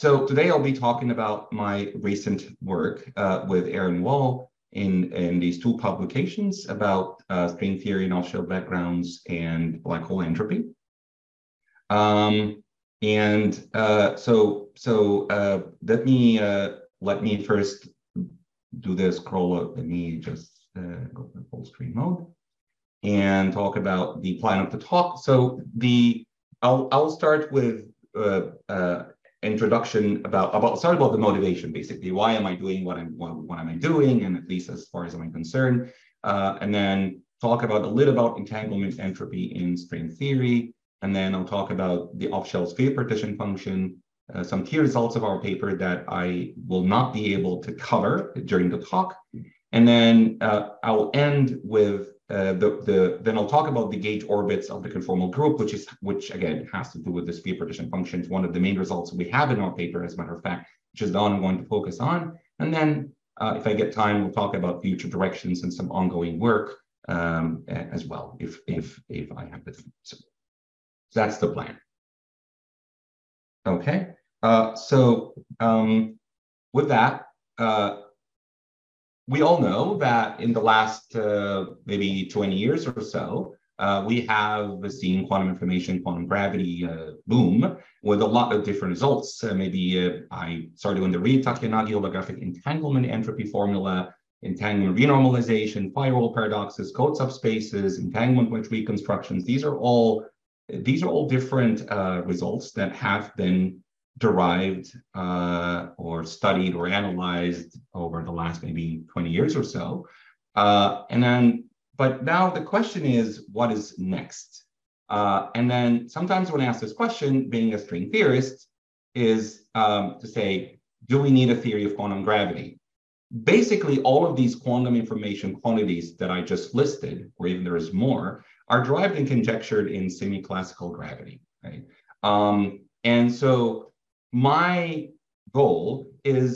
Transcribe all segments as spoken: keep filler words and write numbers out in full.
so today I'll be talking about my recent work uh, with Aaron Wall in, in these two publications about uh, string theory and off-shell backgrounds and black hole entropy. Um, and uh, so so uh, let me uh, let me first do the scroll up. Let me just uh, go to full screen mode and talk about the plan of the talk. So the I'll I'll start with uh, uh, introduction about about start about the motivation, basically. Why am I doing what I'm what, what am I doing, and at least as far as I'm concerned, uh, and then talk about a little about entanglement entropy in string theory, and then I'll talk about the off-shell sphere partition function, uh, some key results of our paper that I will not be able to cover during the talk, and then uh, I'll end with Uh, the, the, then I'll talk about the gauge orbits of the conformal group, which is, which again has to do with the sphere partition functions, one of the main results we have in our paper, as a matter of fact, which is the one I'm going to focus on. And then uh, if I get time, we'll talk about future directions and some ongoing work um, as well, if, if, if I have the time. So, so that's the plan. Okay, uh, so um, with that, uh, we all know that in the last uh, maybe twenty years or so, uh, we have seen quantum information, quantum gravity uh, boom with a lot of different results. Uh, maybe uh, I started with the Reed-Takenagi holographic entanglement entropy formula, entanglement renormalization, firewall paradoxes, code subspaces, entanglement wedge reconstructions. These are all these are all different uh, results that have been derived uh, or studied or analyzed over the last maybe twenty years or so. Uh, and then, but now the question is, what is next? Uh, and then sometimes when I ask this question, being a string theorist, is um, to say, do we need a theory of quantum gravity? Basically, all of these quantum information quantities that I just listed, or even there is more, are derived and conjectured in semi-classical gravity, right? Um, and so my goal is,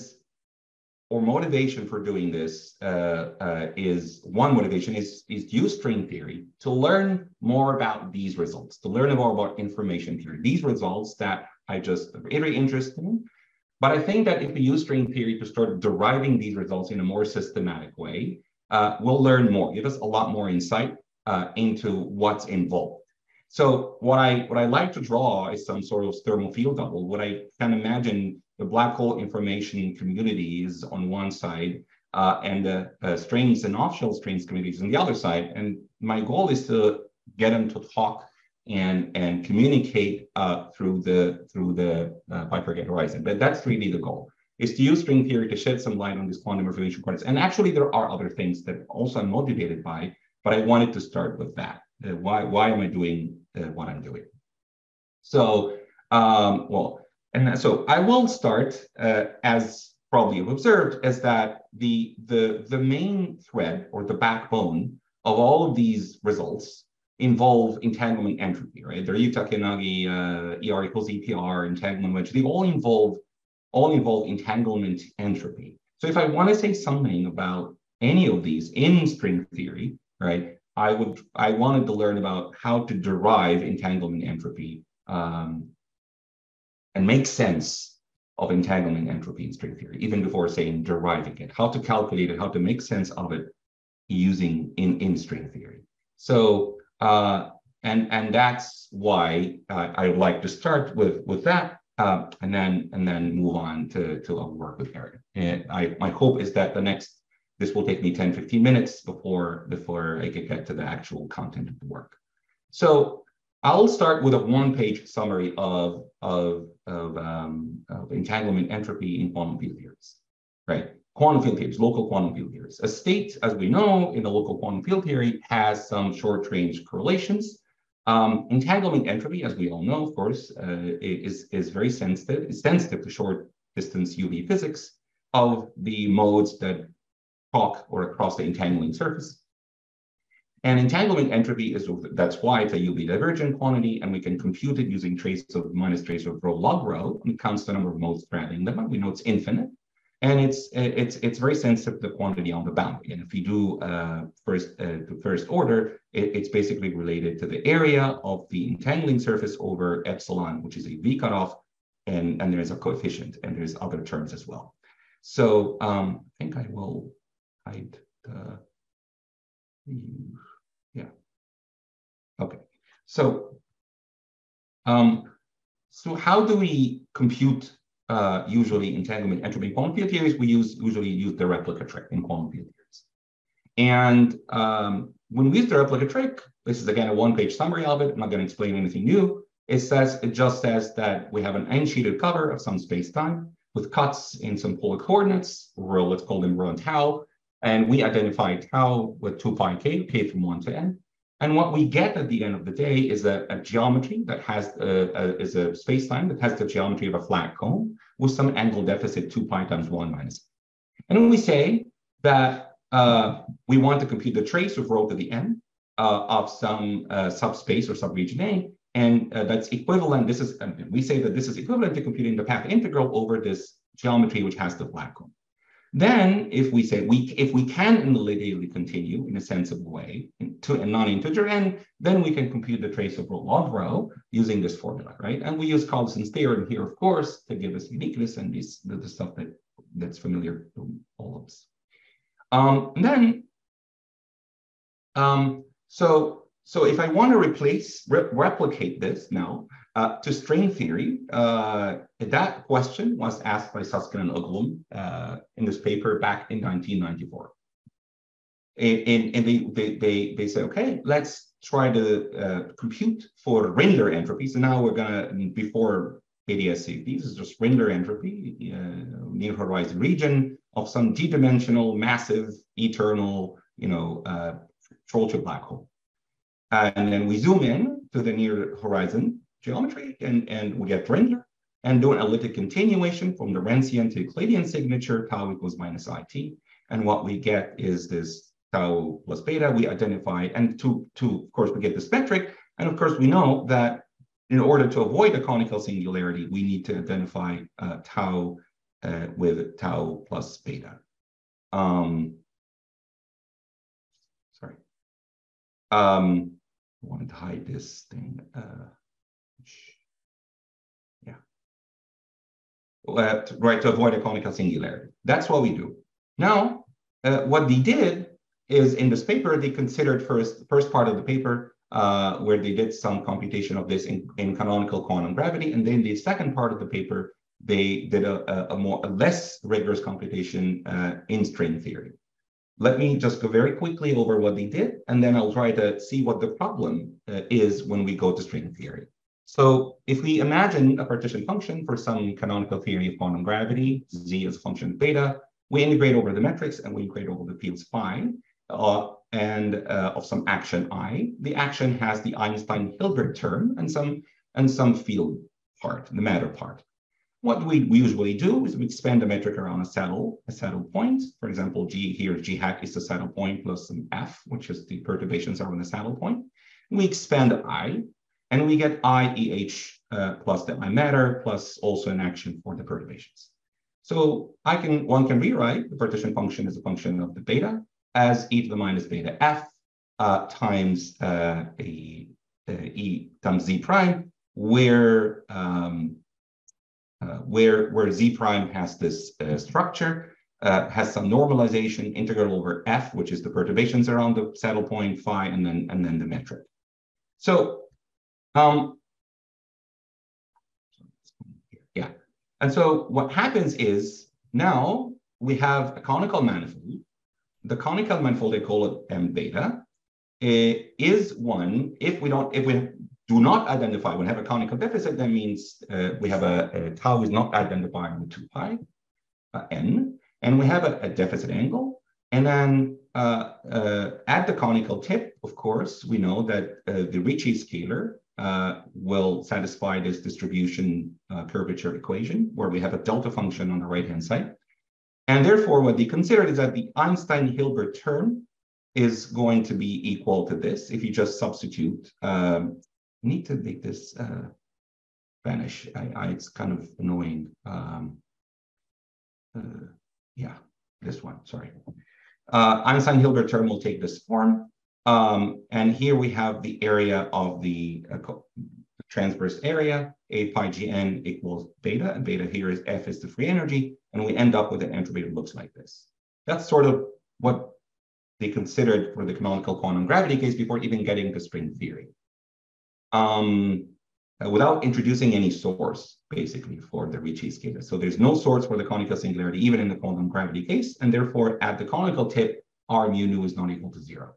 or motivation for doing this uh, uh, is, one motivation is, is to use string theory to learn more about these results, to learn more about information theory, these results that I just very interested in. But I think that if we use string theory to start deriving these results in a more systematic way, uh, we'll learn more, give us a lot more insight uh, into what's involved. So what I what I like to draw is some sort of thermal field bubble. What I can imagine the black hole information communities on one side uh, and the uh, strings and off-shell strings communities on the other side. And my goal is to get them to talk and and communicate uh, through the through the uh, Kuiper-Gate horizon. But that's really the goal: is to use string theory to shed some light on these quantum information quantities. And actually, there are other things that also I'm motivated by, but I wanted to start with that. Uh, why why am I doing uh, what I'm doing? So um, well, and so I will start uh, as probably you've observed, as that the the the main thread or the backbone of all of these results involve entanglement entropy, right? The Reed-Takenagi uh, E R equals E P R, entanglement wedge. They all involve all involve entanglement entropy. So if I want to say something about any of these in string theory, right? I would, I wanted to learn about how to derive entanglement entropy um, and make sense of entanglement entropy in string theory, even before saying deriving it, how to calculate it, how to make sense of it using in, in string theory. So, uh, and, and that's why uh, I would like to start with, with that uh, and then, and then move on to, to our work with Aaron. And I, my hope is that the next This will take me ten, fifteen minutes before, before I can get to the actual content of the work. So I'll start with a one-page summary of, of, of, um, of entanglement entropy in quantum field theories, right? Quantum field theories, local quantum field theories. A state, as we know, in the local quantum field theory has some short-range correlations. Um, entanglement entropy, as we all know, of course, uh, is, is very sensitive. It's sensitive to short-distance U V physics of the modes that talk or across the entangling surface. And entanglement entropy is, that's why it's a U V divergent quantity, and we can compute it using trace of minus trace of rho log rho, and it counts the number of modes traveling them. We know it's infinite, and it's it's it's very sensitive to the quantity on the boundary. And if we do uh, first uh, to first order, it, it's basically related to the area of the entangling surface over epsilon, which is a V cutoff, and, and there's a coefficient, and there's other terms as well. So um, I think I will hide the, yeah. Okay, so, um, so how do we compute uh, usually entanglement entropy in quantum field theories? We use usually use the replica trick in quantum field theories. And um, when we use the replica trick, this is again a one-page summary of it. I'm not going to explain anything new. It says it just says that we have an n-sheeted cover of some space-time with cuts in some polar coordinates, or let's call them rho and tau, and we identify tau with two pi k, k from one to n. And what we get at the end of the day is a, a geometry that has a, a, is a space-time that has the geometry of a flat cone with some angle deficit two pi times one minus. And we say that uh, we want to compute the trace of rho to the n uh, of some uh, subspace or subregion A, and uh, that's equivalent. This is, um, we say that this is equivalent to computing the path integral over this geometry which has the flat cone. Then, if we say we, if we can initially continue in a sensible way to a non-integer n, then we can compute the trace of rho log rho using this formula, right? And we use Carlson's theorem here, of course, to give us uniqueness and this the, the stuff that that's familiar to all of us. Um, and then, um, so so if I want to replace re replicate this now uh, to string theory, uh, that question was asked by Susskind and Uglum uh, in this paper back in nineteen ninety-four. And, and they, they, they, they say, okay, let's try to uh, compute for Rindler entropy. So now we're gonna, before A D S safety, this is just Rindler entropy, uh, near horizon region of some d-dimensional, massive, eternal, you know, uh, Trolltip black hole. And then we zoom in to the near horizon geometry, and, and we get Rindler, and do an elliptic continuation from the Lorentzian to Euclidean signature, tau equals minus I T. And what we get is this tau plus beta. We identify, and to, to of course, we get this metric. And of course, we know that in order to avoid a conical singularity, we need to identify uh, tau uh, with tau plus beta. Um, sorry. Um, I wanted to hide this thing. Uh, yeah. Uh, to, right, to avoid a conical singularity. That's what we do. Now, uh, what they did is in this paper, they considered first, first part of the paper uh, where they did some computation of this in, in canonical quantum gravity. And then the second part of the paper, they did a, a, a more a less rigorous computation uh, in string theory. Let me just go very quickly over what they did, and then I'll try to see what the problem uh, is when we go to string theory. So if we imagine a partition function for some canonical theory of quantum gravity, z as a function of beta, we integrate over the metrics and we integrate over the fields phi, uh, and uh, of some action I. The action has the Einstein-Hilbert term and some, and some field part, the matter part. What we, we usually do is we expand the metric around a saddle, a saddle point. For example, G here, G hat is the saddle point plus some F, which is the perturbations around the saddle point. And we expand I, and we get I E H uh, plus the I matter plus also an action for the perturbations. So I can one can rewrite the partition function as a function of the beta as e to the minus beta f uh, times uh, a, a e times z prime, where um, uh, where where z prime has this uh, structure, uh, has some normalization integral over f, which is the perturbations around the saddle point phi, and then and then the metric. So um, yeah. And so what happens is now we have a conical manifold. The conical manifold, they call it M beta, is one if we don't, if we do not identify, when we have a conical deficit, that means uh, we have a, a tau is not identified with two pi uh, n, and we have a, a deficit angle. And then uh, uh, at the conical tip, of course, we know that uh, the Ricci scalar Uh, will satisfy this distribution uh, curvature equation, where we have a delta function on the right-hand side. And therefore, what they considered is that the Einstein-Hilbert term is going to be equal to this. If you just substitute, um, I need to make this uh, vanish. I, I, it's kind of annoying. Um, uh, yeah, this one, sorry. Uh, Einstein-Hilbert term will take this form. Um, and here we have the area of the, uh, transverse area, eight pi Gn equals beta, and beta here is F is the free energy, and we end up with an entropy that looks like this. That's sort of what they considered for the canonical quantum gravity case before even getting to string theory. Um, uh, without introducing any source, basically, for the Ricci scala. So there's no source for the conical singularity, even in the quantum gravity case, and therefore at the conical tip, R mu nu is not equal to zero.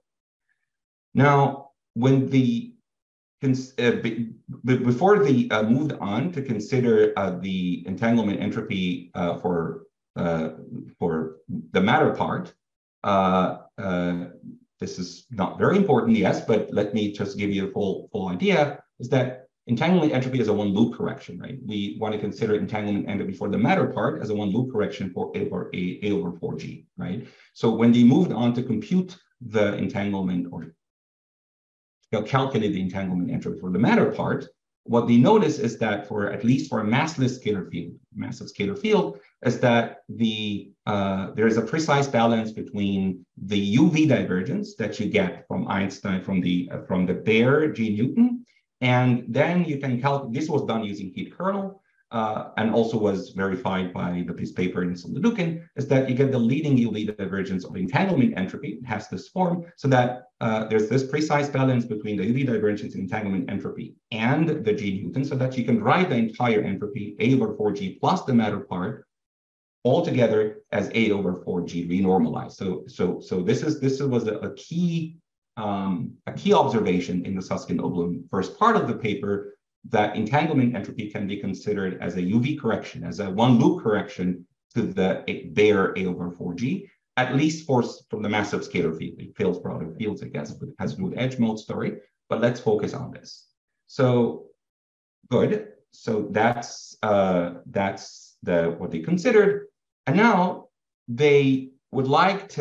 Now, when the uh, be, before they uh, moved on to consider uh, the entanglement entropy uh, for uh, for the matter part, uh, uh, this is not very important, yes, but let me just give you a full full idea. Is that entanglement entropy is a one loop correction, right? We want to consider entanglement entropy for the matter part as a one loop correction for A over A, A over four G, right? So when they moved on to compute the entanglement or calculate the entanglement entropy for the matter part, what they notice is that for at least for a massless scalar field, massive scalar field, is that the uh, there is a precise balance between the U V divergence that you get from Einstein from the uh, from the bare G Newton. And then you can calculate, this was done using heat kernel, uh, and also was verified by the piece paper in Solodukhin, is that you get the leading U V divergence of entanglement entropy. It has this form, so that uh, there's this precise balance between the U V divergence entanglement entropy and the G Newton, so that you can write the entire entropy, A over four G plus the matter part, all together as A over four G renormalized. So, so, so this is this was a, a key Um, a key observation in the Susskind-Oblum first part of the paper, that entanglement entropy can be considered as a U V correction, as a one loop correction to the bare A over four G, at least for from the massive scalar field. It fails for other fields, I guess, but it has to do with edge mode story. But let's focus on this. So good. So that's uh, that's the what they considered, and now they would like to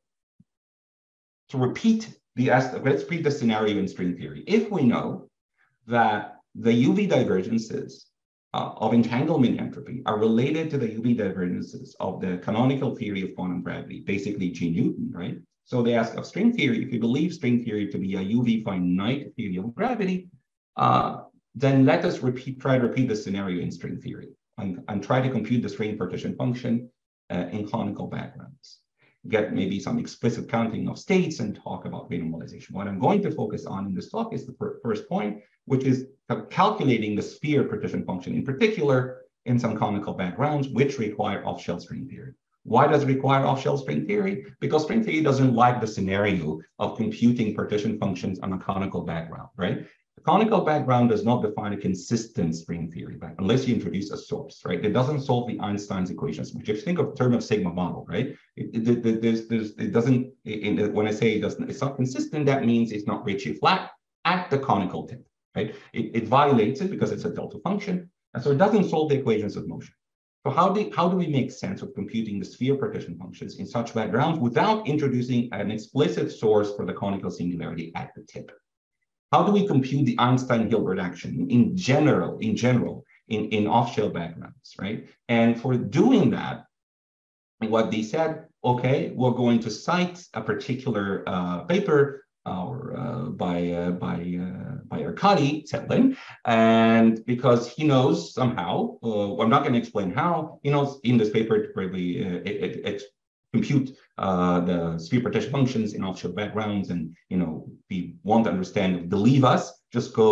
to repeat. The, let's read the scenario in string theory. If we know that the U V divergences uh, of entanglement entropy are related to the U V divergences of the canonical theory of quantum gravity, basically G Newton, right? So they ask of string theory, if you believe string theory to be a U V finite theory of gravity, uh, then let us repeat, try to repeat the scenario in string theory and, and try to compute the string partition function uh, in conical backgrounds. Get maybe some explicit counting of states and talk about renormalization. What I'm going to focus on in this talk is the first point, which is calculating the sphere partition function, in particular in some conical backgrounds, which require off-shell string theory. Why does it require off-shell string theory? Because string theory doesn't like the scenario of computing partition functions on a conical background, right? The conical background does not define a consistent string theory, right? Unless you introduce a source, right? It doesn't solve the Einstein's equations, which if you think of term of sigma model, right? It, it, it, there's, there's, it doesn't, it, when I say it doesn't, it's not consistent, that means it's not Ricci flat at the conical tip, right? It, it violates it because it's a delta function, and so it doesn't solve the equations of motion. So how do, how do we make sense of computing the sphere partition functions in such backgrounds without introducing an explicit source for the conical singularity at the tip? How do we compute the Einstein-Hilbert action in general, in general, in, in off-shell backgrounds, right? And for doing that, what they said, okay, we're going to cite a particular uh, paper or uh, by uh, by uh, by Arkady Tsetlin, and because he knows somehow, uh, I'm not going to explain how, he knows in this paper to probably uh, it, it, it compute uh, the sphere partition functions in off-shell backgrounds, and you know, we want to understand, believe us, just go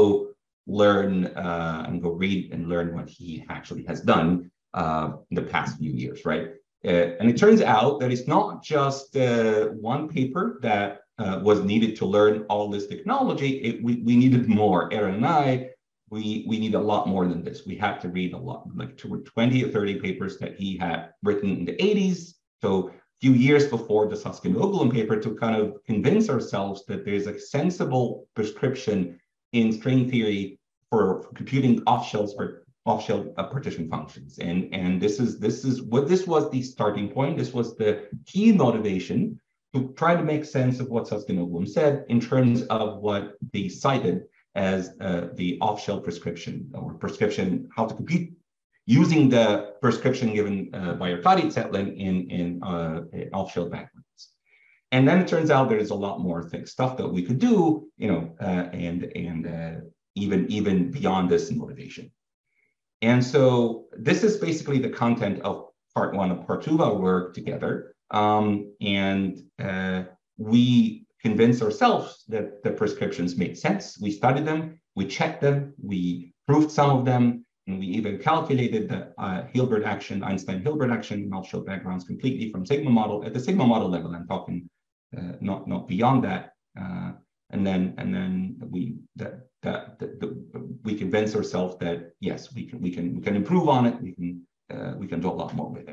learn uh, and go read and learn what he actually has done uh, in the past few years, right? Uh, and it turns out that it's not just uh, one paper that uh, was needed to learn all this technology. It, we, we needed more. Aaron and I, we, we need a lot more than this. We had to read a lot, like twenty or thirty papers that he had written in the eighties. So few years before the Susskind-Oblum paper, to kind of convince ourselves that there's a sensible prescription in string theory for, for computing off-shells or off-shell uh, partition functions. And, and this is this is what this was the starting point. This was the key motivation to try to make sense of what Susskind-Oblum said in terms of what they cited as uh, the off-shell prescription or prescription, how to compute using the prescription given uh, by Arkady Tsetlin in, in uh, off-shell backgrounds. And then it turns out there's a lot more things, stuff that we could do, you know, uh, and, and uh, even, even beyond this motivation. And so this is basically the content of part one of part two of our work together. Um, and uh, we convinced ourselves that the prescriptions made sense. We studied them, we checked them, we proved some of them, and we even calculated the uh, Hilbert action, Einstein-Hilbert action in off-shell backgrounds completely from sigma model at the sigma model level. I'm talking uh, not not beyond that. Uh, and then and then we that that, that, that we convinced ourselves that yes, we can we can we can improve on it. We can uh, we can do a lot more with it.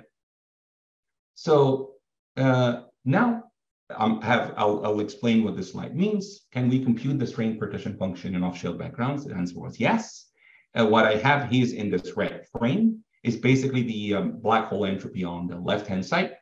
So uh, now um, have I'll, I'll explain what this slide means. Can we compute the strain partition function in off-shell backgrounds? The answer was yes. Uh, what I have here is in this red frame is basically the um, black hole entropy on the left-hand side,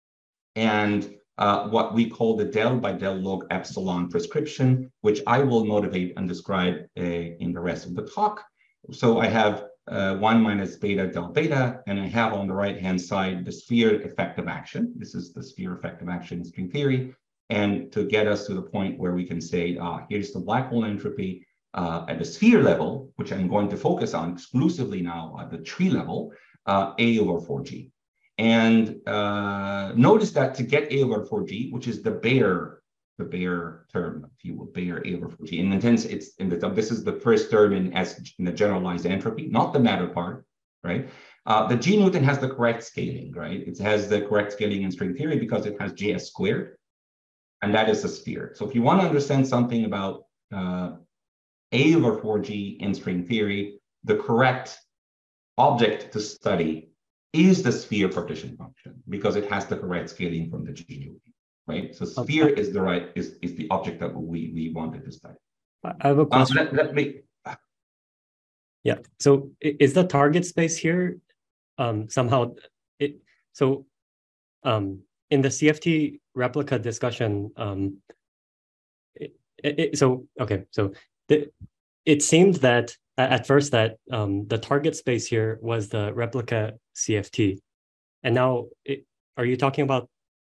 and uh, what we call the del by del log epsilon prescription, which I will motivate and describe uh, in the rest of the talk. So I have uh, one minus beta del beta, and I have on the right-hand side the sphere effective action. This is the sphere effective action in string theory. And to get us to the point where we can say, ah, here's the black hole entropy uh, at the sphere level, which I'm going to focus on exclusively now at the tree level, uh, A over four G. And uh, notice that to get A over four G, which is the bare, the bare term, if you will, bare A over four G. And intense, it's in the this is the first term in S in the generalized entropy, not the matter part, right? Uh, the G Newton has the correct scaling, right? It has the correct scaling in string theory because it has J S squared, and that is a sphere. So if you want to understand something about uh, A over four G in string theory, the correct object to study is the sphere partition function because it has the correct scaling from the G Newton, right? So sphere okay. is the right is, is the object that we we wanted to study. I have a question. Um, let, let me. Yeah. So is the target space here um, somehow it? So um, in the C F T replica discussion, um, it, it, so okay, so the, it seemed that at first that um, the target space here was the replica C F T, and now it, are you talking about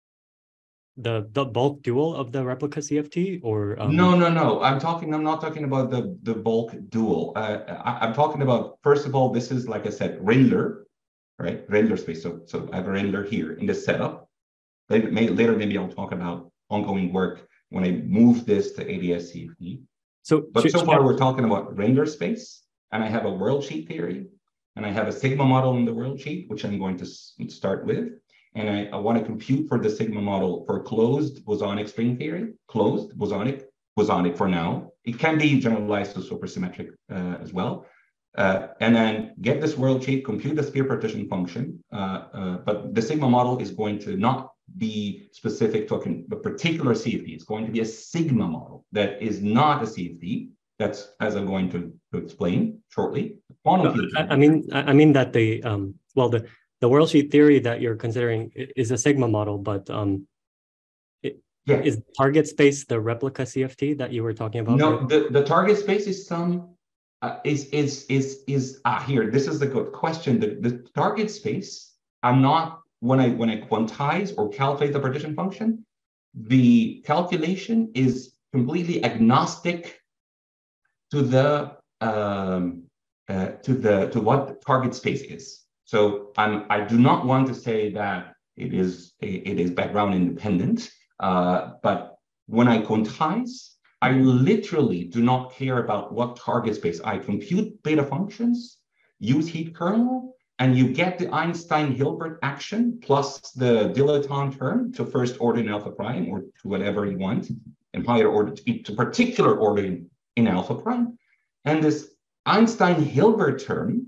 the the bulk dual of the replica C F T, or um... no no no I'm talking I'm not talking about the the bulk dual. uh, I, I'm talking about, first of all, this is, like I said, Rendler, right? Rendler space. So so I have a Rendler here in this setup. Later, may, later maybe I'll talk about ongoing work when I move this to A D S C F T. So, but should, so should far I... we're talking about Rendler space, and I have a world sheet theory, and I have a sigma model in the world sheet, which I'm going to start with. And I, I want to compute for the sigma model for closed bosonic string theory, closed bosonic, bosonic for now. It can be generalized to supersymmetric uh, as well. Uh, and then get this world sheet, compute the sphere partition function. Uh, uh, but the sigma model is going to not be specific to a particular C F T. It's going to be a sigma model that is not a C F T. That's, as I'm going to, to explain shortly. No, I, I mean, I mean that the um, well, the the world sheet theory that you're considering is a sigma model, but um, it, yeah. is target space the replica C F T that you were talking about? No, right? the the target space is some uh, is is is is ah here. This is the good question. The the target space. I'm not when I when I quantize or calculate the partition function, the calculation is completely agnostic to the um, uh, to the to what target space is. So I'm I do not want to say that it is it is background independent, uh, but when I quantize, I literally do not care about what target space. I compute beta functions, use heat kernel, and you get the Einstein-Hilbert action plus the dilaton term to first order in alpha prime or to whatever you want, in higher order to, to particular order in, in alpha prime. And this Einstein-Hilbert term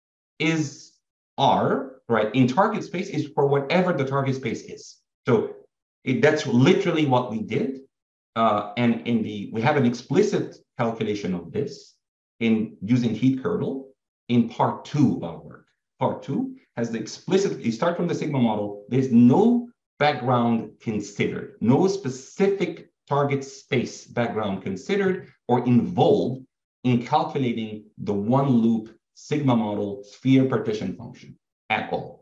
is R, right, in target space is for whatever the target space is. So it, that's literally what we did. Uh, and in the we have an explicit calculation of this in using heat kernel in part two of our work. Part two has the explicit, you start from the sigma model, there's no background considered, no specific target space background considered or involved in calculating the one loop sigma model sphere partition function at all.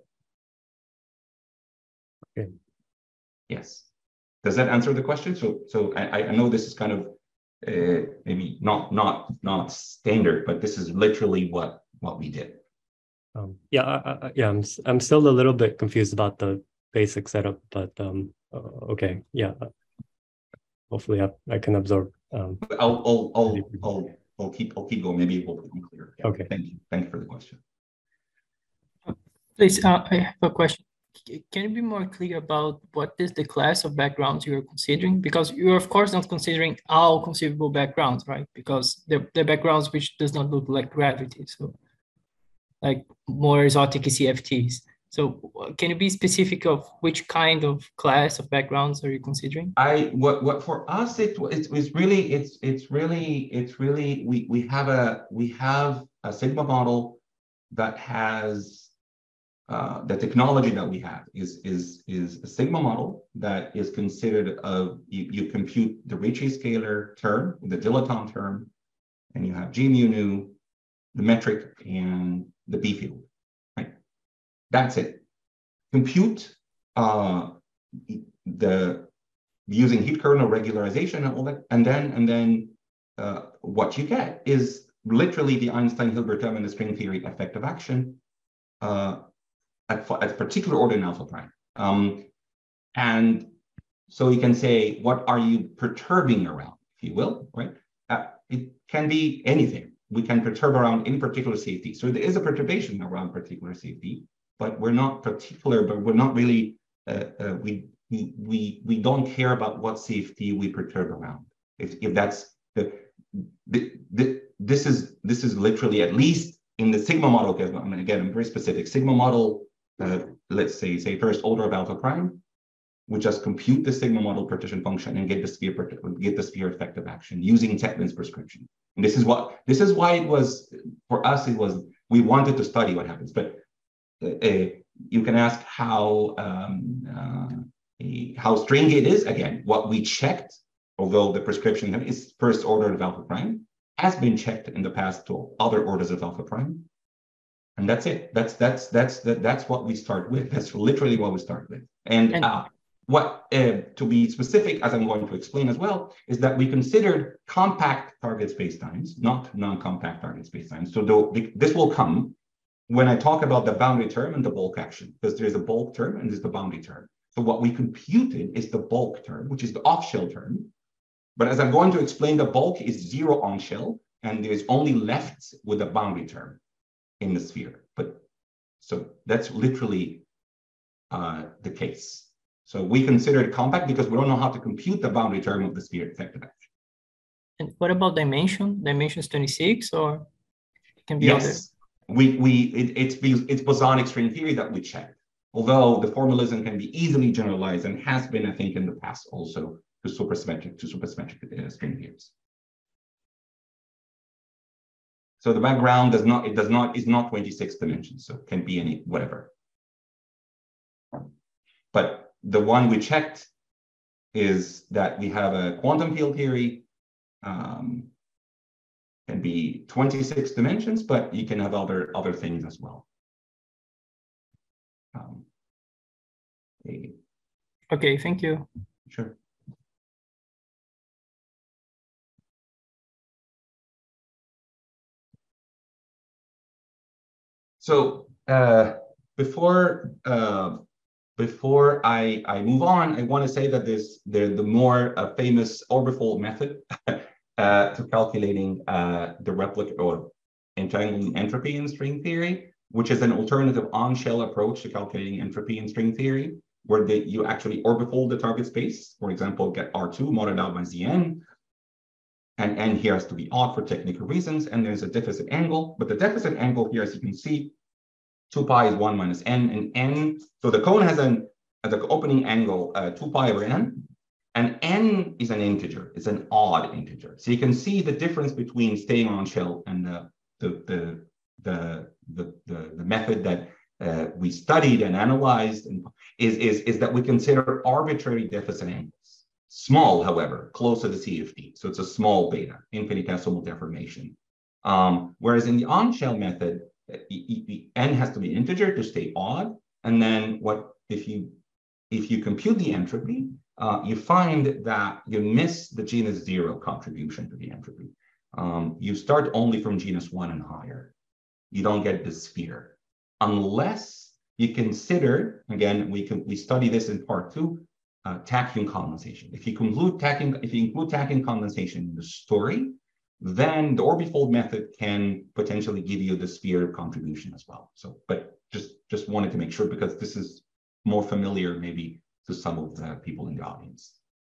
Okay. Yes. Does that answer the question? So, so I, I know this is kind of uh, maybe not not not standard, but this is literally what what we did. Um, yeah, I, I, yeah, I'm I'm still a little bit confused about the basic setup, but um, uh, okay, yeah. Hopefully, I, I can absorb. Um, I'll I'll I'll, I'll I'll keep I'll keep going. Maybe it will become clear. Yeah. Okay. Thank you. Thank you for the question. Please, uh, I have a question. Can you be more clear about what is the class of backgrounds you're considering? Because you're of course not considering all conceivable backgrounds, right? Because the the backgrounds which does not look like gravity, so like more exotic C F Ts. So can you be specific of which kind of class of backgrounds are you considering? I what what for us it it was really it's it's really it's really we we have a we have a Sigma model that has uh, the technology that we have is is is a Sigma model that is considered of you, you compute the Ricci scalar term, the dilaton term, and you have G mu nu, the metric, and the B field. Right, that's it. Compute uh, the using heat kernel regularization and all that, and then and then uh, what you get is literally the Einstein-Hilbert term in the string theory effective action uh, at, at a particular order in alpha prime. Um, and so you can say, what are you perturbing around, if you will, right? Uh, it can be anything. We can perturb around any particular C F T. So there is a perturbation around particular C F T, but we're not particular, but we're not really, uh, uh, we, we, we, we don't care about what C F T we perturb around. If, if that's the, the, the, this is, this is literally, at least in the Sigma model, because I mean, again, I'm very specific, Sigma model, uh, let's say, say first order of alpha prime, we just compute the Sigma model partition function and get the sphere, get the sphere effective action using Tetman's prescription. And this is what, this is why it was, for us, it was, we wanted to study what happens, but uh, you can ask how, um, uh, how strange it is. Again, what we checked, although the prescription is first order of alpha prime, has been checked in the past to other orders of alpha prime. And that's it. That's that's that's that, that's what we start with. That's literally what we start with. And, and uh, what uh, to be specific, as I'm going to explain as well, is that we considered compact target spacetimes, not non-compact target spacetimes. So the, this will come when I talk about the boundary term and the bulk action, because there's a bulk term and there's the boundary term. So what we computed is the bulk term, which is the off-shell term. But as I'm going to explain, the bulk is zero on shell, and there's only left with a boundary term in the sphere. But so that's literally uh, the case. So we consider it compact because we don't know how to compute the boundary term of the sphere effective action. And what about dimension? Dimension is twenty-six, or it can be yes, other? we we it, it's it's bosonic string theory that we checked. Although the formalism can be easily generalized and has been, I think, in the past also to supersymmetric to supersymmetric uh, string theories. So the background does not, it does not, is not twenty-six dimensions, so it can be any, whatever. But the one we checked is that we have a quantum field theory, um, can be twenty-six dimensions, but you can have other, other things as well. Um, okay. okay, thank you. Sure. So uh, before uh, before I, I move on, I want to say that there's the the more uh, famous orbifold method uh, to calculating uh, the replica or entangling entropy in string theory, which is an alternative on-shell approach to calculating entropy in string theory, where they, you actually orbifold the target space. For example, get R two modded out by Zn. And n here has to be odd for technical reasons, and there's a deficit angle. But the deficit angle here, as you can see, two pi is one minus n, and n, so the cone has an, at the opening angle, uh, two pi over n, and n is an integer, it's an odd integer. So you can see the difference between staying on shell and the, the, the, the, the, the, the method that uh, we studied and analyzed and is, is, is that we consider arbitrary deficit angles. Small, however, close to the C F T. So it's a small beta, infinitesimal deformation. Um, whereas in the on-shell method, n has to be integer to stay odd. And then what if you if you compute the entropy, uh, you find that you miss the genus zero contribution to the entropy. Um, you start only from genus one and higher. You don't get the sphere, unless you consider, again, we can we study this in part two, uh, tachyon condensation. If you include tachyon, if you include tachyon condensation in the story, then the orbifold method can potentially give you the sphere contribution as well. So, but just just wanted to make sure, because this is more familiar maybe to some of the people in the audience.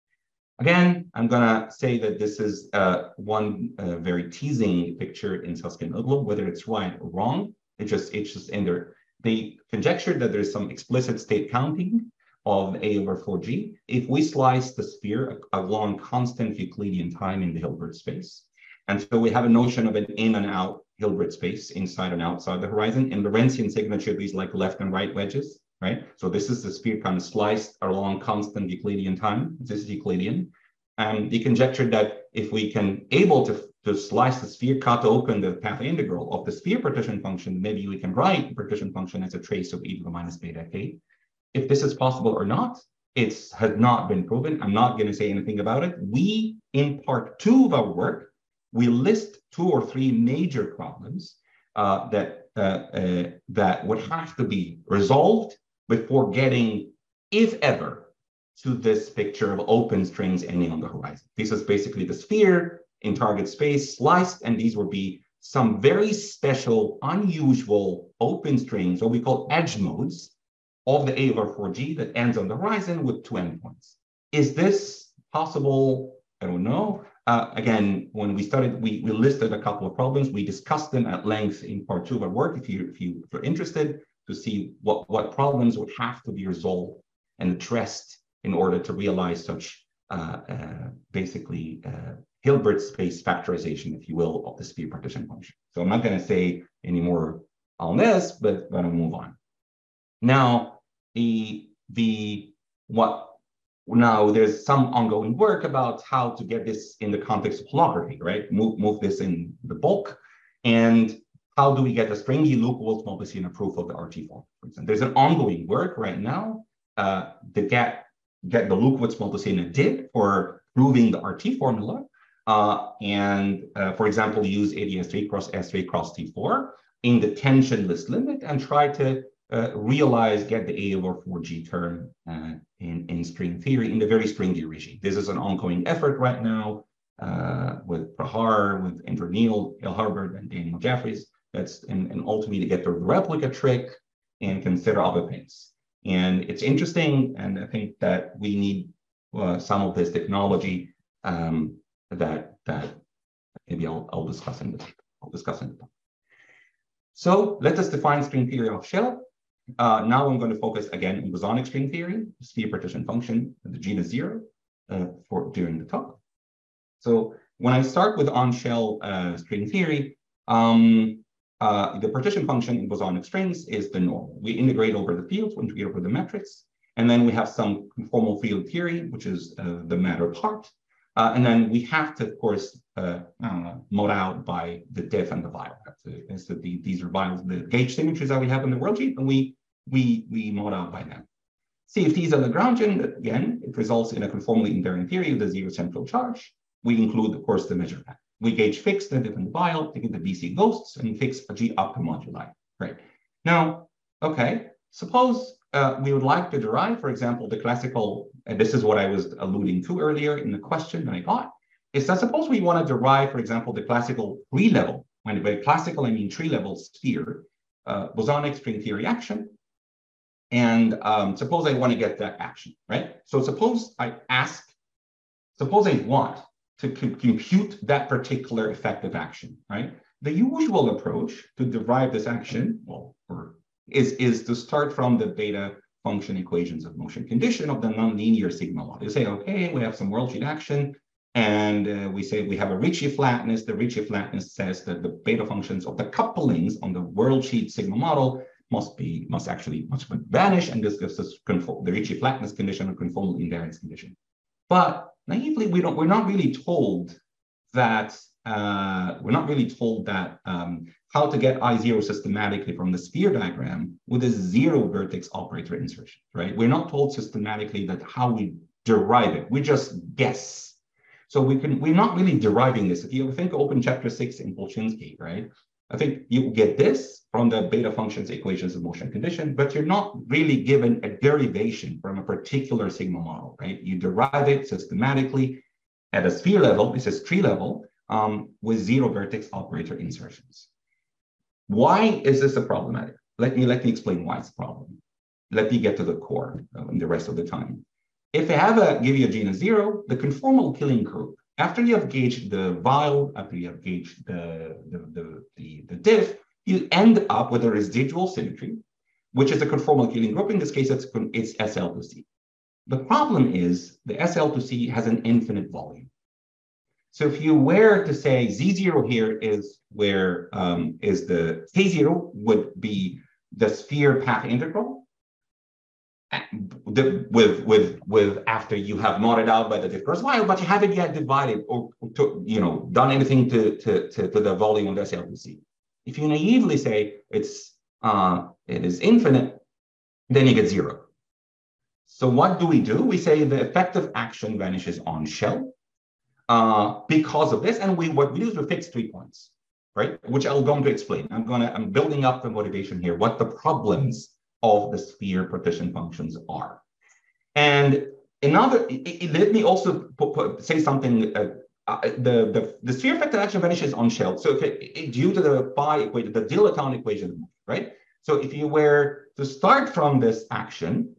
Again, I'm gonna say that this is uh, one uh, very teasing picture in Susskind Udlum. Whether it's right or wrong, it just it's just in there. They conjectured that there's some explicit state counting of A over four G if we slice the sphere along constant Euclidean time in the Hilbert space. And so we have a notion of an in and out Hilbert space, inside and outside the horizon. In Lorentzian signature, these like left and right wedges, right? So this is the sphere kind of sliced along constant Euclidean time. This is Euclidean. And they conjectured that if we can able to, to slice the sphere, cut open the path integral of the sphere partition function, maybe we can write the partition function as a trace of e to the minus beta k. If this is possible or not, it has not been proven. I'm not going to say anything about it. We, in part two of our work, we list two or three major problems uh, that, uh, uh, that would have to be resolved before getting, if ever, to this picture of open strings ending on the horizon. This is basically the sphere in target space sliced, and these would be some very special, unusual open strings, what we call edge modes, of the A over four G that ends on the horizon with two endpoints. Is this possible? I don't know. Uh, again, when we started, we, we listed a couple of problems. We discussed them at length in part two of our work, if, you, if, you, if you're interested to see what, what problems would have to be resolved and addressed in order to realize such uh, uh, basically uh, Hilbert space factorization, if you will, of the sphere partition function. So I'm not going to say any more on this, but, but I'll move on. Now, the, the what Now, there's some ongoing work about how to get this in the context of holography, right? Move, move this in the bulk. And how do we get a stringy Luke-Waltz-Malpassina proof of the R T form, for example? There's an ongoing work right now uh, to get, get the Luke-Waltz-Malpassina did for proving the R T formula. Uh, and, uh, for example, use A D S three cross S three cross T four in the tensionless limit and try to Uh, realize, get the A over four G term uh, in, in string theory in the very stringy regime. This is an ongoing effort right now uh, with Prahar, with Andrew Neal, Il Hubbard, and Daniel Jeffries. That's and, and ultimately to get the replica trick and consider other things. And it's interesting, and I think that we need uh, some of this technology um, that that maybe I'll, I'll discuss in the I'll discuss in the talk. So let us define string theory of shell. Uh, now I'm going to focus again on bosonic string theory, sphere partition function, the genus zero uh, for during the talk. So when I start with on-shell uh, string theory, um, uh, the partition function in bosonic strings is the normal. We integrate over the fields, we integrate over the metrics, and then we have some conformal field theory, which is uh, the matter part. Uh, and then we have to, of course, uh, uh, mode out by the diff and the vial. So the, these are vials, the gauge signatures that we have in the world sheet, and we we we mode out by them. See if these are Lagrangian. Again, it results in a conformally invariant theory of the zero central charge. We include, of course, the measure pattern. We gauge fix the diff and the vial, take the B C ghosts, and fix a G opta moduli. Right now, okay. Suppose uh, we would like to derive, for example, the classical. And this is what I was alluding to earlier in the question that I got, is that suppose we want to derive, for example, the classical three-level, when by classical I mean three-level sphere, uh, bosonic string theory action, and um, suppose I want to get that action, right? So suppose I ask, suppose I want to compute that particular effective action, right? The usual approach to derive this action, well, or, is, is to start from the beta function equations of motion condition of the nonlinear sigma law. You say, okay, we have some world sheet action, and uh, we say we have a Ricci flatness. The Ricci flatness says that the beta functions of the couplings on the world sheet sigma model must be must actually must vanish, and this gives us conform the Ricci flatness condition or conformal invariance condition. But naively, we don't. We're not really told that. Uh, we're not really told that. Um, how to get I zero systematically from the sphere diagram with a zero vertex operator insertion, right? We're not told systematically that how we derive it. We just guess. So we can, we're not really deriving this. If you think open chapter six in Polchinski, right? I think you get this from the beta functions equations of motion condition, but you're not really given a derivation from a particular sigma model, right? You derive it systematically at a sphere level, this is tree level, um, with zero vertex operator insertions. Why is this a problematic? Let me, let me explain why it's a problem. Let me get to the core uh, in the rest of the time. If I have a, give you a genus zero, the conformal killing group, after you have gauged the vial, after you have gauged the, the, the, the, the diff, you end up with a residual symmetry, which is a conformal killing group. In this case, it's, it's S L to C. The problem is the S L to C has an infinite volume. So if you were to say Z zero here is where um, is the K zero would be the sphere path integral, The, with with with after you have modded out by the diff cross vial, but you haven't yet divided or to, you know done anything to, to to to the volume of the S L to C. If you naively say it's uh, it is infinite, then you get zero. So what do we do? We say the effective action vanishes on shell uh, because of this, and we what we do is we fix three points, right? Which I'm going to explain. I'm gonna I'm building up the motivation here. What the problems of the sphere partition functions are. And another, it, it, let me also put, put, say something, uh, uh, the, the, the sphere effective action vanishes on shell. So if it, it, due to the phi equation, the dilaton equation, right? So if you were to start from this action,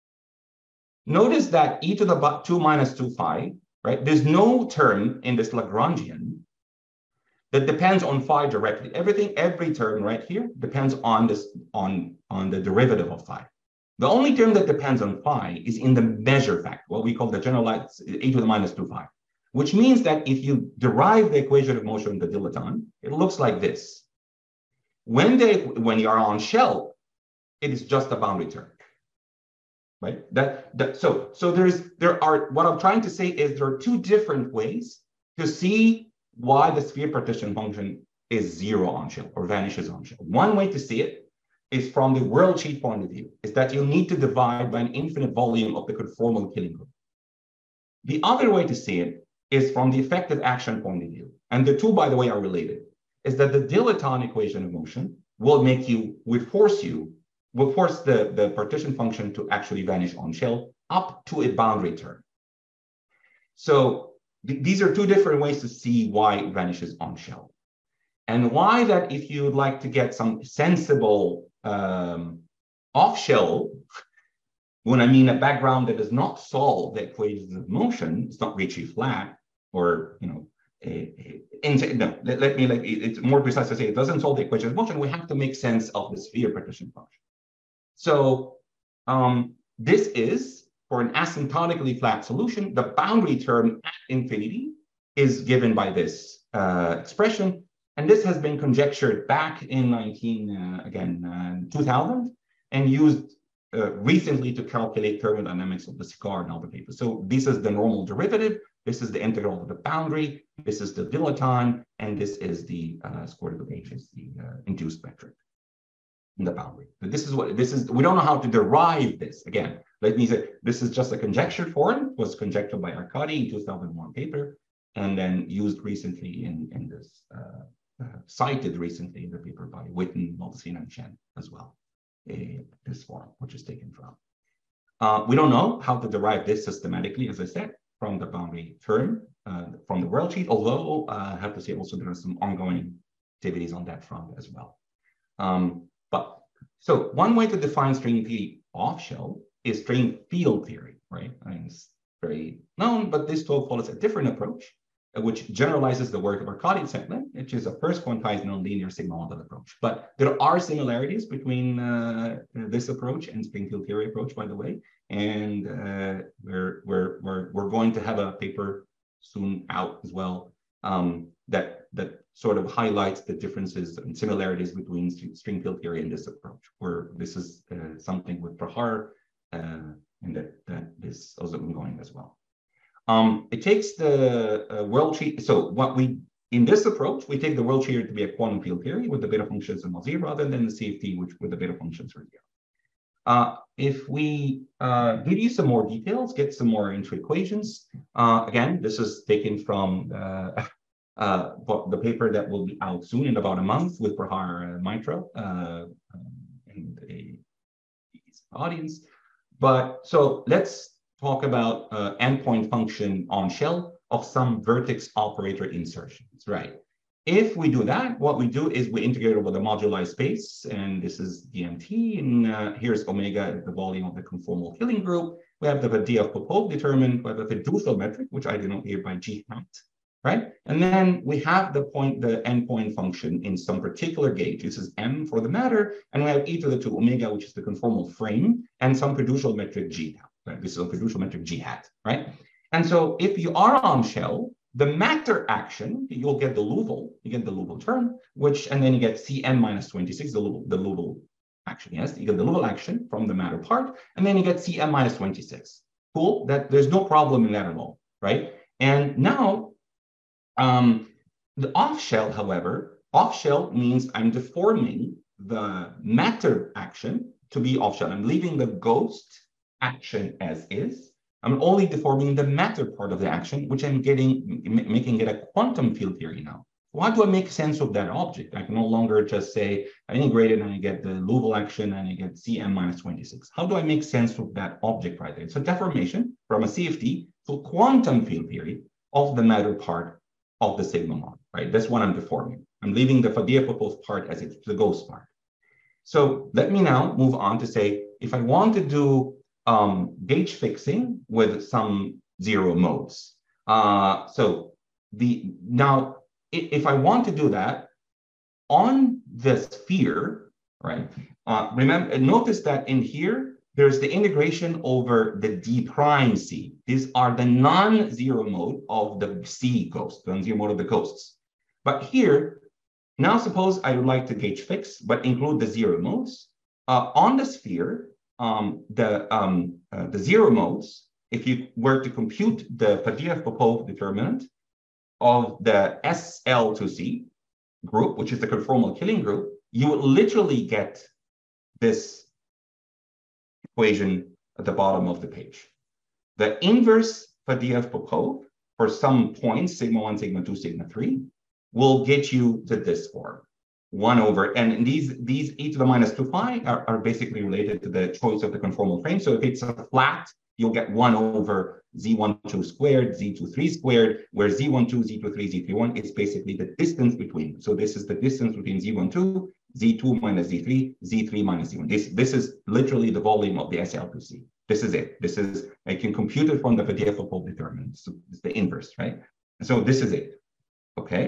notice that e to the two minus two phi, right? There's no term in this Lagrangian that depends on phi directly. Everything, every term right here depends on this, on, on the derivative of phi. The only term that depends on phi is in the measure factor, what we call the generalized e to the minus two phi, which means that if you derive the equation of motion of the dilaton, it looks like this. When they, when you are on shell, it is just a boundary term, right? That, that so, so there's, there are, what I'm trying to say is there are two different ways to see why the sphere partition function is zero on shell or vanishes on shell. One way to see it is from the worldsheet point of view, is that you'll need to divide by an infinite volume of the conformal killing group. The other way to see it is from the effective action point of view. And the two, by the way, are related, is that the dilaton equation of motion will make you, will force you, will force the, the partition function to actually vanish on shell up to a boundary term. So these are two different ways to see why it vanishes on shell. And why that if you would like to get some sensible um, off-shell, when I mean a background that does not solve the equations of motion, it's not Ricci flat, or, you know, a, a, no, let, let me, like, it's more precise to say it doesn't solve the equation of motion, we have to make sense of the sphere partition function. So um, this is, for an asymptotically flat solution, the boundary term at infinity is given by this uh, expression. And this has been conjectured back in nineteen, uh, again, uh, two thousand, and used uh, recently to calculate thermodynamics of the Sicard and other papers. So this is the normal derivative. This is the integral of the boundary. This is the dilaton. And this is the uh, square root of h, is the uh, induced metric in the boundary. But this is what, this is, we don't know how to derive this. Again, let me say, this is just a conjectured form, was conjectured by Arkady in two thousand one paper, and then used recently in, in this, uh, uh, cited recently in the paper by Witten, Maltesina, and Chen as well, uh, this form, which is taken from. Uh, we don't know how to derive this systematically, as I said, from the boundary term, uh, from the worldsheet, although uh, I have to say also there are some ongoing activities on that front as well. Um, but, so one way to define string theory off-shell is string field theory, right? I mean, it's very known, but this talk follows a different approach, uh, which generalizes the work of Arkady Tsvetlin, which is a first quantized nonlinear sigma model approach. But there are similarities between uh, this approach and string field theory approach, by the way. And uh, we're, we're, we're, we're going to have a paper soon out as well um, that, that sort of highlights the differences and similarities between string field theory and this approach, where this is uh, something with Prahar, uh, and that, that is also ongoing as well. Um, it takes the uh, worldsheet. So what we, in this approach, we take the worldsheet to be a quantum field theory with the beta functions in zero, rather than the C F T, which with the beta functions are zero. Uh, if we uh, give you some more details, get some more into equations, uh, again, this is taken from uh, uh, the paper that will be out soon in about a month with Prahar Mitra uh, and a audience. But so let's talk about uh, endpoint function on shell of some vertex operator insertions, right? If we do that, what we do is we integrate over the moduli space, and this is D M T, and uh, here's omega, the volume of the conformal killing group. We have the D of Popov determined by the fiducial metric, which I denote here by G hat, right? And then we have the point, the endpoint function in some particular gauge. This is M for the matter, and we have e to the two omega, which is the conformal frame, and some fiducial metric G hat, right? This is a fiducial metric G hat, right? And so if you are on shell, the matter action, you'll get the Liouville, you get the Liouville term, which, and then you get C M minus twenty-six, the Liouville, the Liouville action, yes, you get the Liouville action from the matter part, and then you get C M minus twenty-six. Cool, that there's no problem in that at all, right? And now, um, the off shell, however, off shell means I'm deforming the matter action to be off shell. I'm leaving the ghost action as is. I'm only deforming the matter part of the action, which I'm getting, making it a quantum field theory now. How do I make sense of that object? I can no longer just say, I integrate it and I get the Liouville action and I get C M minus twenty-six. How do I make sense of that object right there? It's a deformation from a C F T to a quantum field theory of the matter part of the sigma model, right? That's what I'm deforming. I'm leaving the Faddeev-Popov part as it's the ghost part. So let me now move on to say, if I want to do Um, gauge fixing with some zero modes. Uh, so the now, if I want to do that on the sphere, right? Uh, remember, notice that in here there's the integration over the d prime c. These are the non-zero mode of the c ghost, the non-zero mode of the ghosts. But here, now suppose I would like to gauge fix, but include the zero modes uh, on the sphere. Um, the, um, uh, the zero modes, if you were to compute the Faddeev-Popov determinant of the S L two C group, which is the conformal killing group, you would literally get this equation at the bottom of the page. The inverse Faddeev-Popov for some points, sigma one, sigma two, sigma three, will get you to this form. One over, and these these e to the minus two phi are, are basically related to the choice of the conformal frame. So if it's a flat, you'll get one over z one two squared, z two three squared, where z one two, z two three, z three one is basically the distance between. So this is the distance between z one two, z two minus z three, z three minus z one. This this is literally the volume of the S L two C. This is it. This is, I can compute it from the Faddeev-Popov determinant. So it's the inverse, right? So this is it. Okay,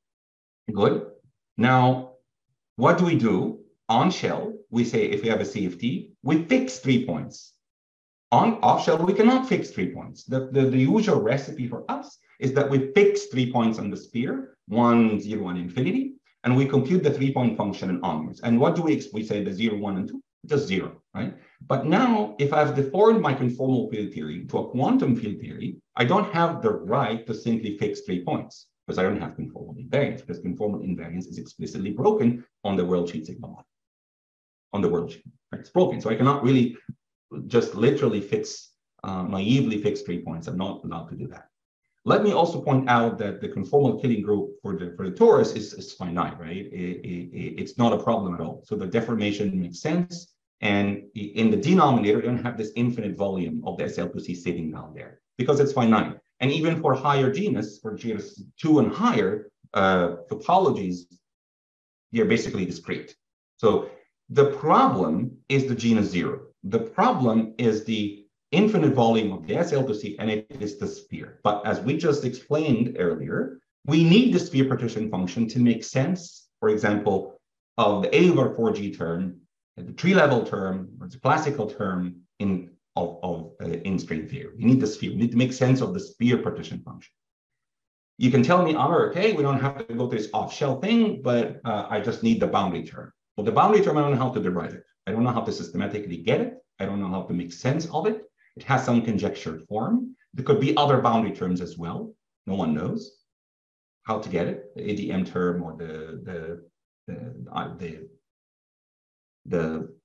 good. Now, what do we do on shell? We say if we have a C F T, we fix three points. On off shell, we cannot fix three points. The, the, the usual recipe for us is that we fix three points on the sphere, one, zero, one, infinity, and we compute the three-point function and onwards. And what do we, we say the zero, one, and two? Just zero, right? But now, if I've deformed my conformal field theory to a quantum field theory, I don't have the right to simply fix three points, because I don't have conformal invariance, because conformal invariance is explicitly broken on the worldsheet sigma model, on the worldsheet, right? It's broken. So I cannot really just literally fix, uh, naively fix three points. I'm not allowed to do that. Let me also point out that the conformal killing group for the, for the torus is, is finite, right? It, it, it's not a problem at all. So the deformation makes sense. And in the denominator, you don't have this infinite volume of the S L two C sitting down there because it's finite. And even for higher genus, for genus two and higher uh, topologies, they're basically discrete. So the problem is the genus zero. The problem is the infinite volume of the S L two C, and it is the sphere. But as we just explained earlier, we need the sphere partition function to make sense, for example, of the A over four G term, the tree-level term, or the classical term in of, of uh, in-string theory. You need the sphere. You need to make sense of the sphere partition function. You can tell me, Amar, okay, we don't have to go to this off-shell thing, but uh, I just need the boundary term. Well, the boundary term, I don't know how to derive it. I don't know how to systematically get it. I don't know how to make sense of it. It has some conjectured form. There could be other boundary terms as well. No one knows how to get it, the A D M term or the, the, the, uh, the, the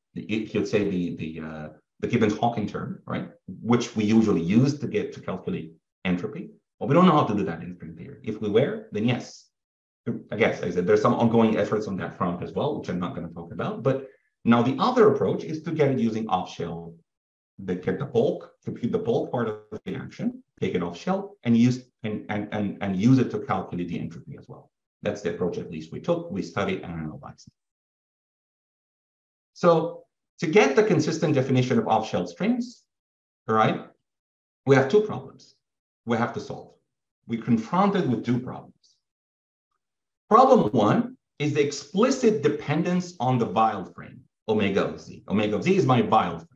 if you'd say the the uh, the Gibbons-Hawking term, right, which we usually use to get to calculate entropy. Well, we don't know how to do that in string theory. If we were, then yes. I guess I said there's some ongoing efforts on that front as well, which I'm not going to talk about. But now the other approach is to get it using off-shell. They get the bulk, compute the bulk part of the action, take it off-shell, and use and, and and and use it to calculate the entropy as well. That's the approach at least we took. We studied and analyzed. So to get the consistent definition of off-shell strings, all right, we have two problems we have to solve. We're confronted with two problems. Problem one is the explicit dependence on the Weyl frame, omega of z. Omega of z is my Weyl frame.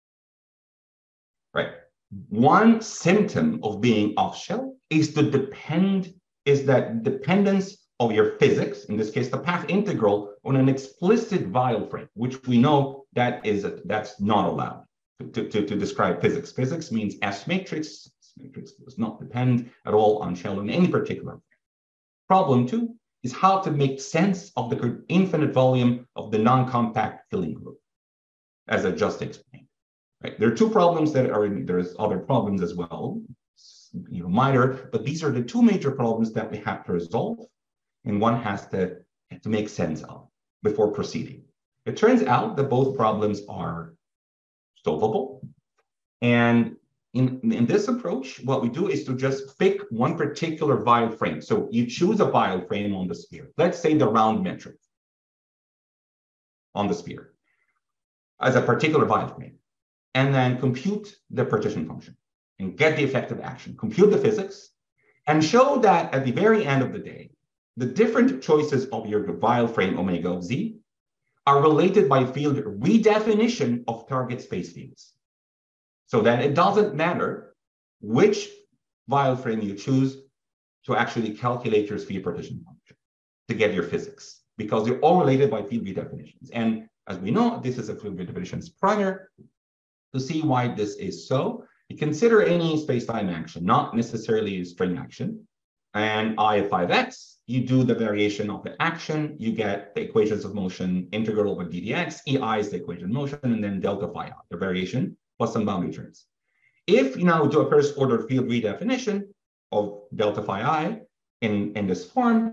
Right. One symptom of being off-shell is to depend, is that dependence of your physics, in this case, the path integral, on an explicit Weyl frame, which we know that is a, that's not allowed to, to, to describe physics. Physics means S matrix. S matrix does not depend at all on shell in any particular frame. Problem two is how to make sense of the infinite volume of the non-compact Killing group, as I just explained. Right? There are two problems that are, there's other problems as well, you know, minor, but these are the two major problems that we have to resolve, and one has to, to make sense of before proceeding. It turns out that both problems are solvable, and in, in this approach, what we do is to just pick one particular Weyl frame. So you choose a Weyl frame on the sphere. Let's say the round metric on the sphere as a particular Weyl frame, and then compute the partition function and get the effective action, compute the physics, and show that at the very end of the day, the different choices of your Weyl frame omega of z are related by field redefinition of target space fields. So that it doesn't matter which Weyl frame you choose to actually calculate your sphere partition function to get your physics, because they're all related by field redefinitions. And as we know, this is a field redefinitions prior. To see why this is so, you consider any space-time action, not necessarily a string action. And I of five x, you do the variation of the action, you get the equations of motion integral over d dx, ei is the equation of motion, and then delta phi i, the variation, plus some boundary terms. If you now do a first order field redefinition of delta phi I in, in this form,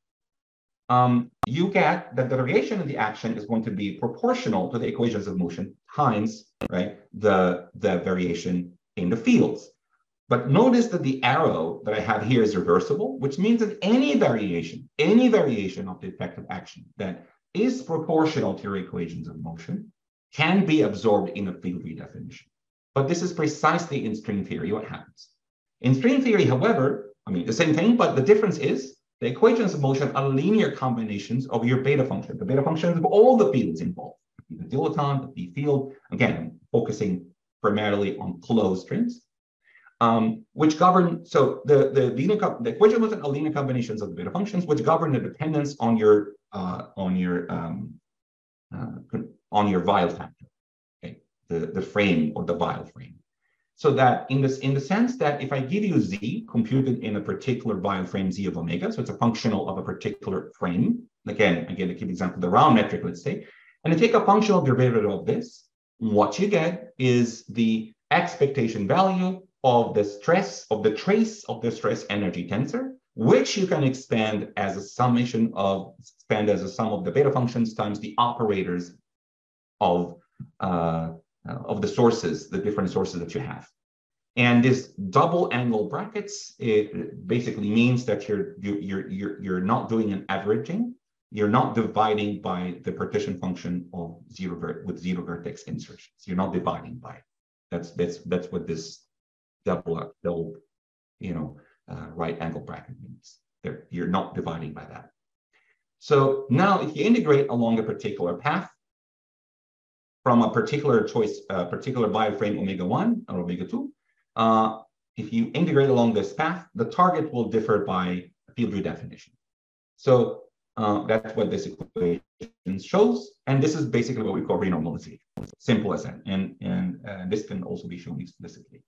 um, you get that the variation of the action is going to be proportional to the equations of motion times, right, the, the variation in the fields. But notice that the arrow that I have here is reversible, which means that any variation, any variation of the effective action that is proportional to your equations of motion can be absorbed in a field redefinition. But this is precisely in string theory what happens. In string theory, however, I mean, the same thing, but the difference is the equations of motion are linear combinations of your beta function, the beta functions of all the fields involved, the dilettante, the B field, again, focusing primarily on closed strings, um, which govern, so the, the, linear, the equation of motion are linear combinations of the beta functions, which govern the dependence on your, uh, on your, um, uh, on your Weyl factor, okay, the, the frame or the Weyl frame. So that in this, in the sense that if I give you z computed in a particular Weyl frame z of omega, so it's a functional of a particular frame. Again, again, to keep example, the round metric, let's say, and I take a functional derivative of this, what you get is the expectation value of the stress, of the trace of the stress energy tensor, which you can expand as a summation of, expand as a sum of the beta functions times the operators of uh, Uh, of the sources, the different sources that you have. And this double angle brackets, it basically means that you're, you're, you're, you're not doing an averaging. You're not dividing by the partition function of zero with zero vertex insertions. You're not dividing by it. That's, that's, that's what this double, double you know, uh, right angle bracket means. There, you're not dividing by that. So now if you integrate along a particular path, from a particular choice, uh, particular Weyl frame omega one or omega two, uh, if you integrate along this path, the target will differ by field redefinition. So uh, that's what this equation shows. And this is basically what we call renormalization. Simple as that. And, and uh, this can also be shown explicitly.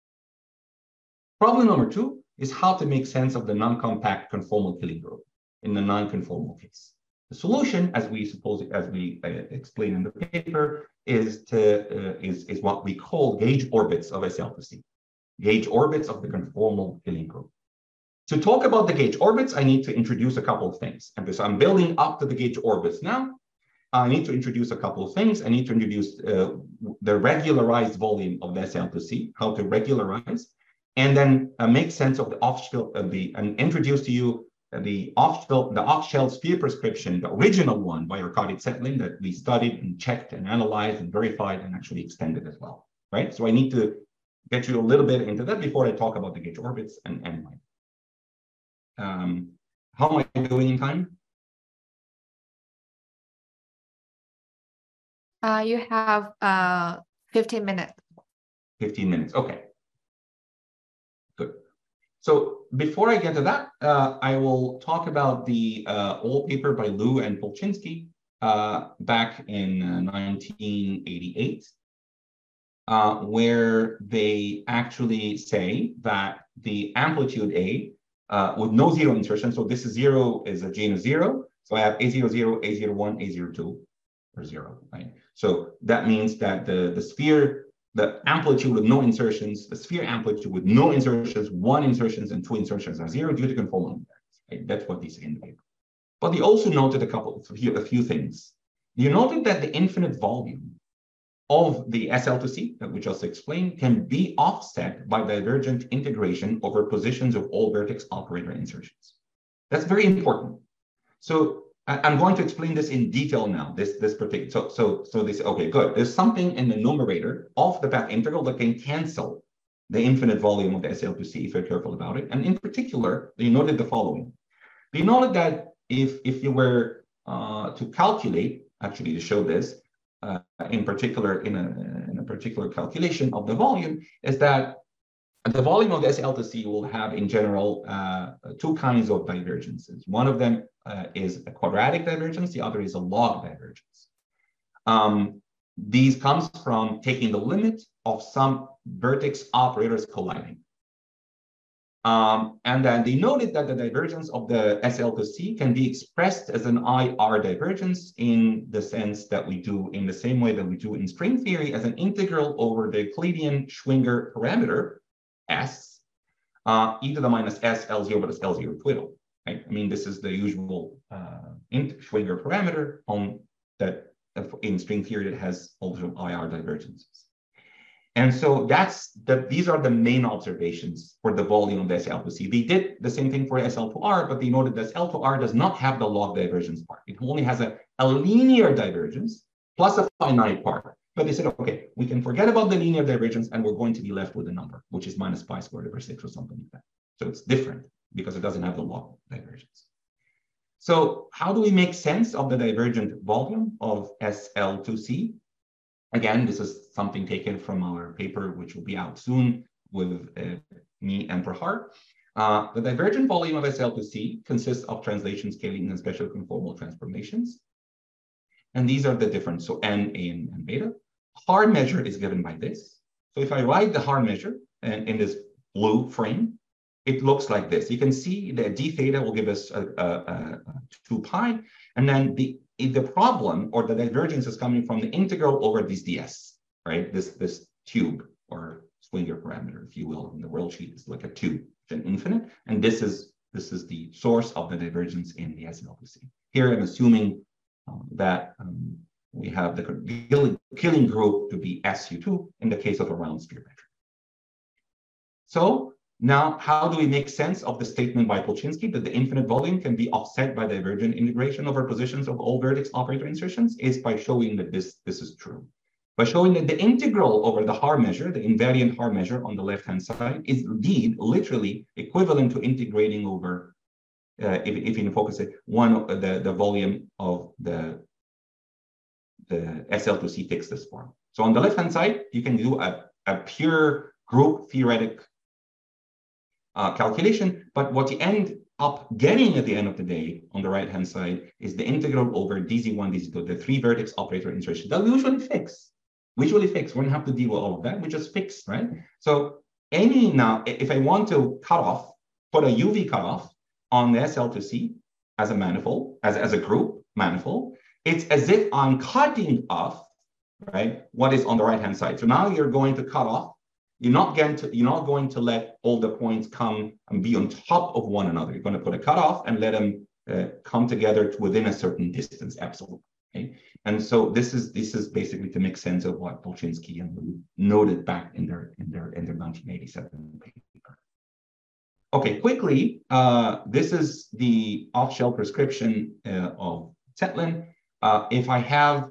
Problem number two is how to make sense of the non-compact conformal Killing group in the non-conformal case. The solution, as we suppose, as we uh, explain in the paper, is to uh, is is what we call gauge orbits of S L two C, gauge orbits of the conformal Killing group. To talk about the gauge orbits, I need to introduce a couple of things, and so I'm building up to the gauge orbits now. I need to introduce a couple of things. I need to introduce uh, the regularized volume of the S L two C, how to regularize, and then uh, make sense of the off-shell of the and introduce to you the off-shell the off-shell sphere prescription, the original one by Arkady Tsetlin that we studied and checked and analyzed and verified and actually extended as well, right? So I need to get you a little bit into that before I talk about the gauge orbits and and um, how am I doing in time? Uh, you have uh fifteen minutes. fifteen minutes, okay. Good. So before I get to that, uh, I will talk about the uh, old paper by Liu and Polchinski uh, back in uh, nineteen eighty-eight, uh, where they actually say that the amplitude A uh, with no zero insertion, so this is zero is a genus zero, so I have A zero zero, A zero one, A zero two, or zero, right? So that means that the, the sphere, the amplitude with no insertions, the sphere amplitude with no insertions, one insertions and two insertions are zero due to conformal invariance, right? That's what they say in the paper. But they also noted a couple, a few, a few things. You noted that the infinite volume of the S L two C that we just explained can be offset by divergent integration over positions of all vertex operator insertions. That's very important. So I'm going to explain this in detail now, this, this particular, so, so, so they say, okay, good. There's something in the numerator of the path integral that can cancel the infinite volume of the S L two C if you're careful about it. And in particular, they noted the following. They noted that if, if you were uh, to calculate, actually to show this, uh, in particular, in a, in a particular calculation of the volume, is that the volume of the S L two C will have, in general, uh, two kinds of divergences. One of them uh, is a quadratic divergence. The other is a log divergence. Um, these comes from taking the limit of some vertex operators colliding. Um, and then they noted that the divergence of the S L two C can be expressed as an I R divergence in the sense that we do in the same way that we do in string theory as an integral over the Euclidean Schwinger parameter S, uh, e to the minus S L zero plus L zero twiddle, right? I mean, this is the usual uh, Schwinger parameter on that uh, in string theory that has also I R divergences. And so that's the, these are the main observations for the volume of the S L two C. They did the same thing for S L two R, but they noted that S L two R does not have the log divergence part. It only has a, a linear divergence plus a finite part. But they said, okay, we can forget about the linear divergence and we're going to be left with a number, which is minus pi squared over six or something like that. So it's different because it doesn't have the log divergence. So how do we make sense of the divergent volume of S L two C? Again, this is something taken from our paper, which will be out soon with uh, me and Prahar. Uh, the divergent volume of S L two C consists of translation, scaling, and special conformal transformations. And these are the different, so N, A, and beta. Haar measure is given by this. So if I write the Haar measure and in this blue frame, it looks like this. You can see the d theta will give us a, a, a two pi, and then the the problem or the divergence is coming from the integral over this ds, right? This this tube or Schwinger parameter, if you will, in the world sheet is like a tube, it's an infinite, and this is this is the source of the divergence in the S L two C. Here I'm assuming um, that um, we have the Killing group to be S U two in the case of a round sphere metric. So now, how do we make sense of the statement by Polchinski that the infinite volume can be offset by divergent integration over positions of all vertex operator insertions? Is by showing that this, this is true. By showing that the integral over the Haar measure, the invariant Haar measure on the left-hand side, is indeed literally equivalent to integrating over, uh, if, if you focus it, one of the, the volume of the, the S L two C takes this form. So on the left-hand side, you can do a, a pure group theoretic Uh, calculation, but what you end up getting at the end of the day on the right hand side is the integral over d z one, d z two, the three vertex operator insertion that we usually fix. We usually fix. We don't have to deal with all of that. We just fix, right? So any now, if I want to cut off, put a U V cutoff on the S L two C as a manifold, as, as a group, manifold, it's as if I'm cutting off, right, what is on the right-hand side. So now you're going to cut off. You're not going to, you're not going to let all the points come and be on top of one another. You're going to put a cutoff and let them uh, come together to within a certain distance, epsilon. Okay? And so this is this is basically to make sense of what Polchinski and Liu noted back in their in their in their nineteen eighty-seven paper. Okay, quickly, uh, this is the off-shell prescription uh, of Zetlin. Uh, if I have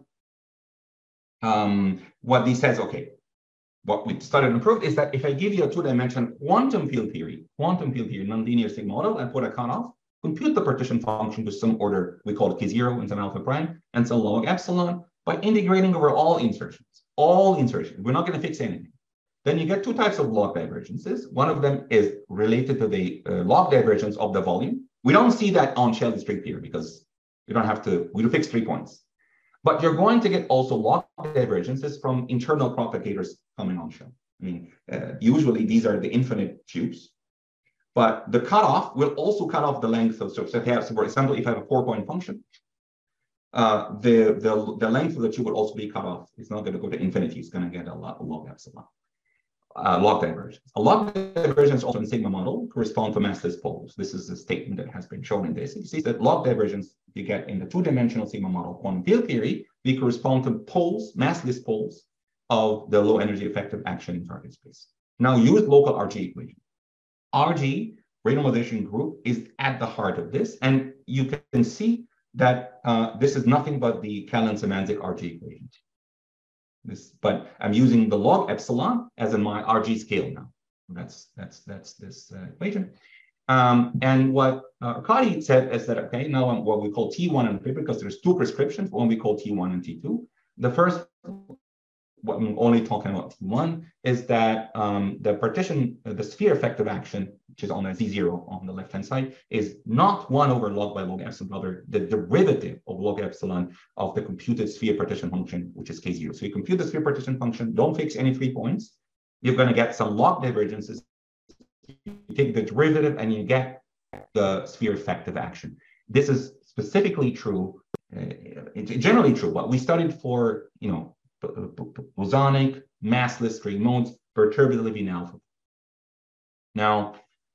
um, what he says, okay. What we studied and proved is that if I give you a two-dimensional quantum field theory, quantum field theory, nonlinear sigma model, and put a cutoff, compute the partition function with some order, we call it K zero and some alpha prime, and some log epsilon by integrating over all insertions, all insertions. We're not going to fix anything. Then you get two types of log divergences. One of them is related to the uh, log divergence of the volume. We don't see that on shell string theory because we don't have to, we fix three points. But you're going to get also log divergences from internal propagators coming on shell. I mean, uh, usually these are the infinite tubes, but the cutoff will also cut off the length of, so, so, if you have, so for example, if I have a four-point function, uh, the, the, the length of the tube will also be cut off. It's not going to go to infinity. It's going to get a, lot, a log epsilon. Uh, log divergence. A log divergence also in sigma model correspond to massless poles. This is a statement that has been shown in this. You see that log divergence you get in the two-dimensional sigma model quantum field theory, they correspond to poles, massless poles of the low energy effective action in target space. Now use local R G equation. R G, randomization group, is at the heart of this, and you can see that uh, this is nothing but the Kalin-Symanzik R G equation. This, but I'm using the log epsilon as in my R G scale now. That's that's that's this uh, equation. Um, and what uh, Arkady said is that, okay, now I'm what we call T one and P, because there's two prescriptions, one we call T one and T two. The first, what I'm only talking about T one, is that um, the partition, uh, the sphere effective action, which is on a Z zero on the left-hand side, is not one over log by log epsilon, rather the derivative of log epsilon of the computed sphere partition function, which is K zero. So you compute the sphere partition function, don't fix any three points. You're going to get some log divergences. You take the derivative and you get the sphere effective action. This is specifically true, uh, it's generally true, but we studied for, you know, bosonic, massless string modes, perturbative in alpha. Now,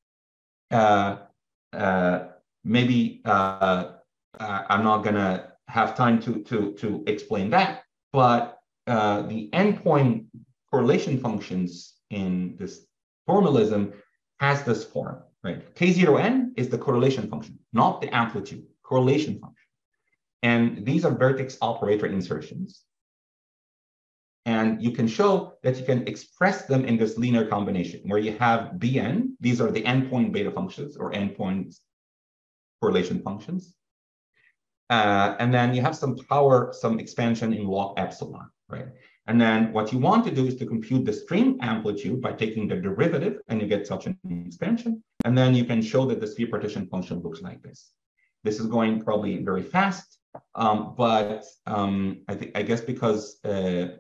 uh, uh, maybe uh, uh, I'm not gonna have time to, to, to explain that, but uh, the endpoint correlation functions in this formalism has this form, right? K zero n is the correlation function, not the amplitude, correlation function. And these are vertex operator insertions. And you can show that you can express them in this linear combination where you have Bn, these are the endpoint beta functions or endpoint correlation functions. Uh, and then you have some power, some expansion in log epsilon, right? And then what you want to do is to compute the stream amplitude by taking the derivative, and you get such an expansion. And then you can show that the sphere partition function looks like this. This is going probably very fast, um, but um, I think I guess because uh,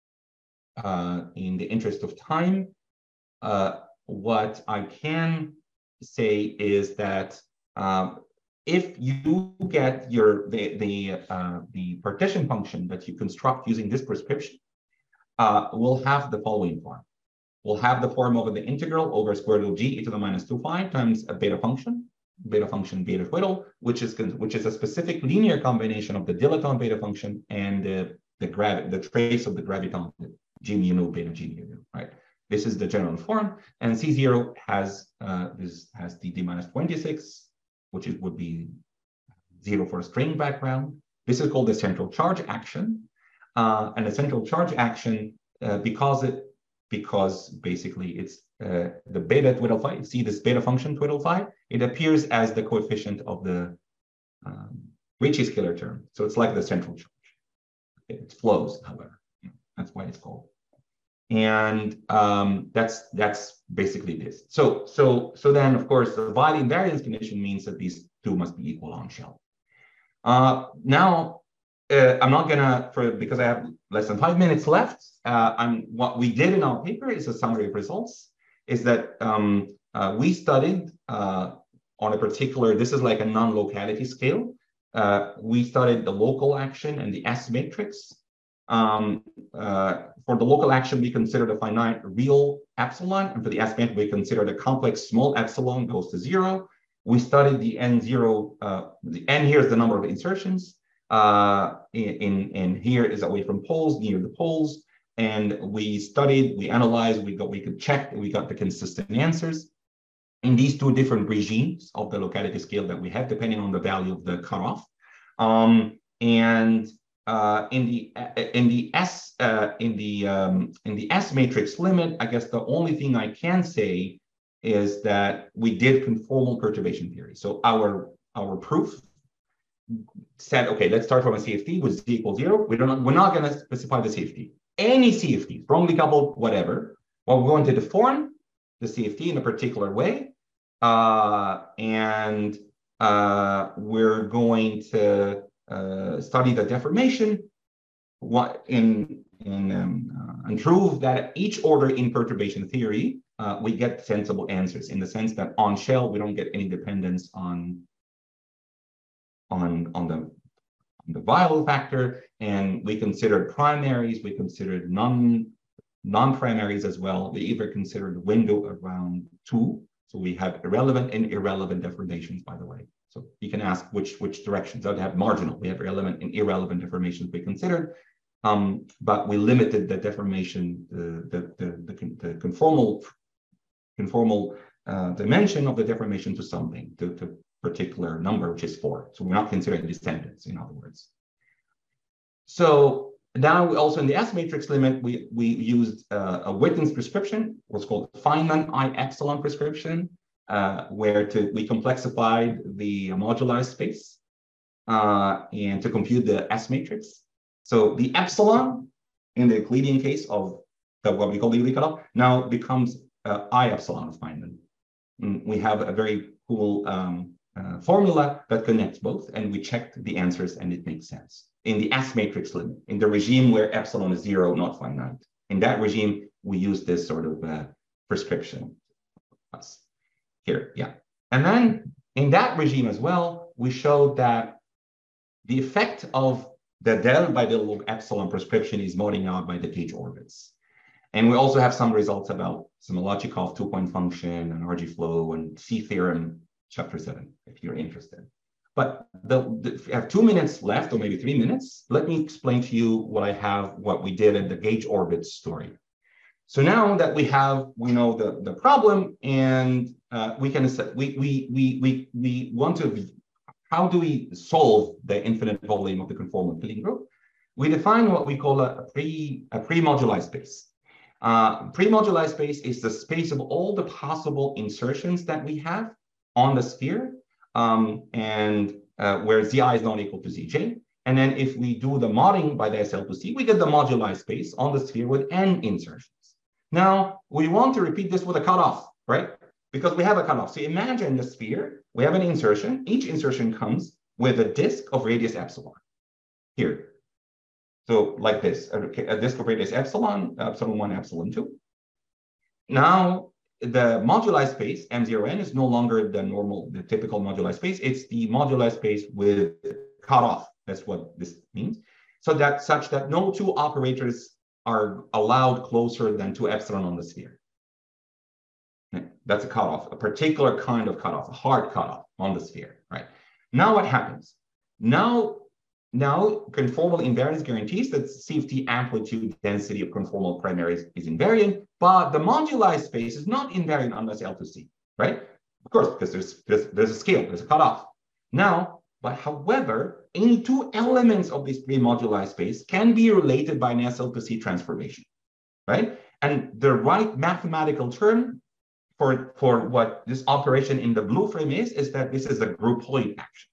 uh, in the interest of time, uh, what I can say is that um, if you get your the the uh, the partition function that you construct using this prescription, uh, we'll have the following form. We'll have the form over the integral over square root of g e to the minus two phi times a beta function, beta function beta twiddle, which is which is a specific linear combination of the dilaton beta function and the the gravi the trace of the graviton g mu nu beta g mu nu, right? This is the general form, and C zero has uh, this has the d minus twenty-six, which is, would be zero for a string background. This is called the central charge action, uh, and the central charge action uh, because it because basically it's uh, the beta twiddle phi. See this beta function twiddle phi? It appears as the coefficient of the um, Ricci scalar term, so it's like the central charge. It flows, however, that's why it's called. And um, that's that's basically this. So so so then, of course, the Weyl invariance condition means that these two must be equal on shell. Uh, now, uh, I'm not gonna for because I have less than five minutes left. Uh, I'm what we did in our paper is a summary of results. Is that um, uh, we studied uh, on a particular. This is like a non-locality scale. uh, we studied the local action and the S matrix. Um, uh, for the local action, we consider the finite real epsilon, and for the S matrix, we consider the complex small epsilon goes to zero. We studied the N zero, uh, the N here is the number of insertions, uh, in, in here is away from poles, near the poles, and we studied, we analyzed, we got, we could check, we got the consistent answers in these two different regimes of the locality scale that we have, depending on the value of the cutoff. Um, and uh, in the in the S uh, in the um, in the S matrix limit, I guess the only thing I can say is that we did conformal perturbation theory. So our our proof said, okay, let's start from a C F T with Z equals zero. We don't we're not going to specify the C F T. Any C F T, strongly coupled, whatever. Well, we're going to deform the C F T in a particular way, uh, and uh, we're going to uh, study the deformation, what in in um, uh, and prove that each order in perturbation theory uh, we get sensible answers, in the sense that on shell we don't get any dependence on on on the on the viral factor, and we considered primaries, we considered non non-primaries as well. We even considered the window around two. So we have irrelevant and irrelevant deformations, by the way. So you can ask which which directions. So they have marginal. We have relevant and irrelevant deformations we considered, um, but we limited the deformation, the the the, the, the conformal conformal uh, dimension of the deformation to something, to to particular number, which is four. So we're not considering descendants, in other words. So now we also in the S matrix limit, we, we used uh, a Witten's prescription, what's called Feynman I epsilon prescription, uh, where to, we complexified the moduli space uh, and to compute the S matrix. So the epsilon in the Euclidean case of the, what we call the Euclidean cutoff now becomes uh, I epsilon of Feynman. And we have a very cool um, uh, formula that connects both, and we checked the answers and it makes sense. In the S matrix limit, in the regime where epsilon is zero, not finite. In that regime, we use this sort of uh, prescription. Here, yeah. And then in that regime as well, we showed that the effect of the del by del log epsilon prescription is modding out by the gauge orbits. And we also have some results about Samolachikov two-point function and R G flow and C theorem, chapter seven, if you're interested. But the, the, I have two minutes left, or maybe three minutes. Let me explain to you what I have, what we did in the gauge orbit story. So now that we have, we know the, the problem, and uh, we can, we, we, we, we, we want to, how do we solve the infinite volume of the conformal Killing group? We define what we call a, a pre, a pre-moduli space. Uh, pre-moduli space is the space of all the possible insertions that we have on the sphere. Um, and uh, where Zi is not equal to Zj. And then if we do the modding by the S L two C, we get the moduli space on the sphere with n insertions. Now, we want to repeat this with a cutoff, right? Because we have a cutoff. So imagine the sphere, we have an insertion. Each insertion comes with a disk of radius epsilon here. So like this, a, a disk of radius epsilon, epsilon one, epsilon two. Now, the moduli space, M zero n, is no longer the normal, the typical moduli space. It's the moduli space with cutoff. That's what this means. So that such that no two operators are allowed closer than two epsilon on the sphere. That's a cutoff, a particular kind of cutoff, a hard cutoff on the sphere, right? Now what happens? Now, now conformal invariance guarantees that C F T amplitude density of conformal primaries is invariant, but the moduli space is not invariant unless L two C, right? Of course, because there's, there's, there's a scale, there's a cutoff. Now, but however, any two elements of this pre-moduli space can be related by an S L two C transformation, right? And the right mathematical term for, for what this operation in the blue frame is, is that this is a groupoid action.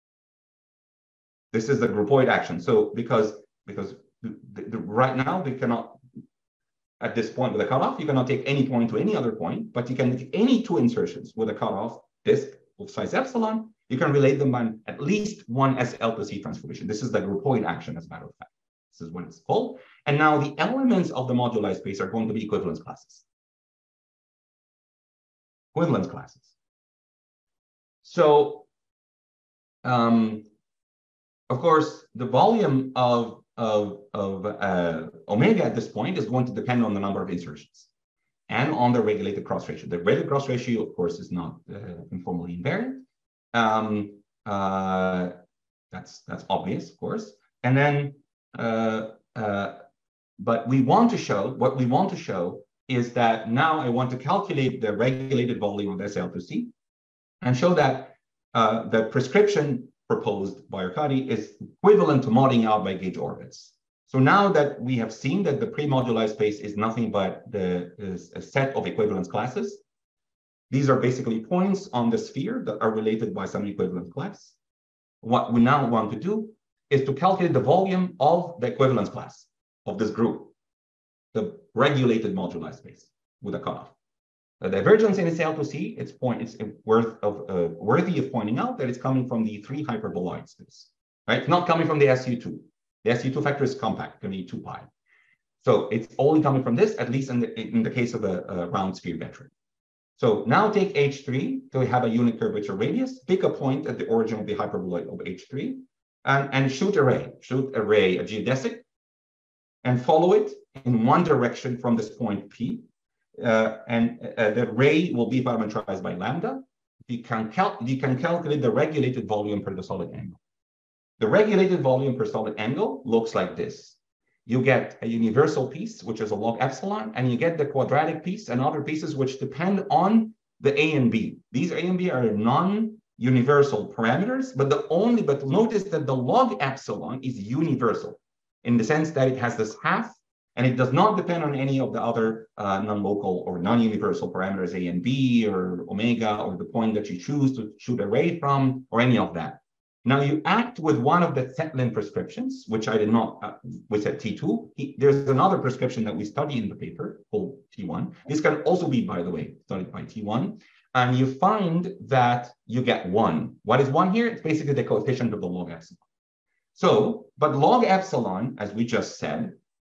This is the groupoid action. So because, because the, the, right now we cannot, at this point with a cutoff, you cannot take any point to any other point, but you can make any two insertions with a cutoff disk of size epsilon. You can relate them by at least one S L two C transformation. This is the groupoid action, as a matter of fact. This is what it's called. And now the elements of the moduli space are going to be equivalence classes. Equivalence classes. So, um, of course, the volume of, of, of uh, omega at this point is going to depend on the number of insertions and on the regulated cross ratio. The regulated cross ratio, of course, is not uh, conformally invariant. Um, uh, that's, that's obvious, of course. And then, uh, uh, but we want to show, what we want to show is that now I want to calculate the regulated volume of S L two C and show that uh, the prescription proposed by Arkady is equivalent to modding out by gauge orbits. So now that we have seen that the pre-moduli space is nothing but the, is a set of equivalence classes, these are basically points on the sphere that are related by some equivalence class. What we now want to do is to calculate the volume of the equivalence class of this group, the regulated moduli space with a cutoff. The divergence in S L two C, it's point, it's worth of uh, worthy of pointing out that it's coming from the three hyperboloid space, right? It's not coming from the S U two. The S U two factor is compact, can be two pi. So it's only coming from this, at least in the in the case of a, a round sphere vector. So now take H three, so we have a unit curvature radius, pick a point at the origin of the hyperboloid of H three, and, and shoot a ray, shoot a ray, a geodesic, and follow it in one direction from this point P. Uh, and uh, the ray will be parametrized by lambda. You can, cal you can calculate the regulated volume per the solid angle. The regulated volume per solid angle looks like this. You get a universal piece, which is a log epsilon, and you get the quadratic piece and other pieces which depend on the A and B. These A and B are non-universal parameters, but the only, but notice that the log epsilon is universal in the sense that it has this half, and it does not depend on any of the other uh, non-local or non-universal parameters, A and B or omega, or the point that you choose to shoot a ray from, or any of that. Now you act with one of the Zetlin prescriptions, which I did not, uh, we said T two. He, there's another prescription that we study in the paper called T one. This can also be, by the way, studied by T one. And you find that you get one. What is one here? It's basically the coefficient of the log epsilon. So, but log epsilon, as we just said,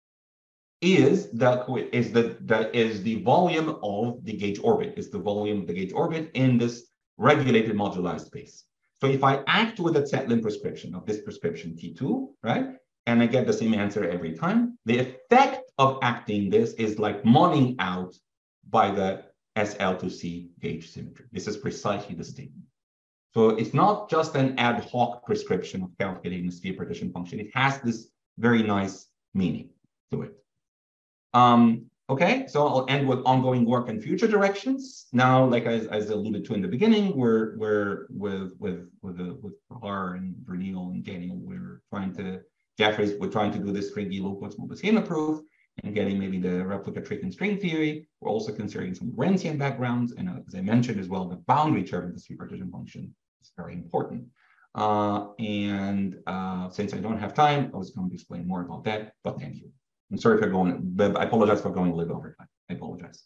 is the is the, the is the volume of the gauge orbit, is the volume of the gauge orbit in this regulated moduli space. So if I act with a Zetlin prescription of this prescription T two, right, and I get the same answer every time, the effect of acting this is like modding out by the S L two C gauge symmetry. This is precisely the statement. So it's not just an ad hoc prescription of calculating the sphere partition function. It has this very nice meaning to it. Um, okay, so I'll end with ongoing work and future directions. Now, like as, as alluded to in the beginning, we're we're with with with the, with Har and Vernil and Daniel. We're trying to Jeffrey's. We're trying to do this stringy low-cost mobile schema proof and getting maybe the replica trick and string theory. We're also considering some Lorentzian backgrounds, and uh, as I mentioned as well, the boundary term of the sphere partition function is very important. Uh, and uh, since I don't have time, I was going to explain more about that. But thank you. I'm sorry for going, but I apologize for going a little over time. I apologize.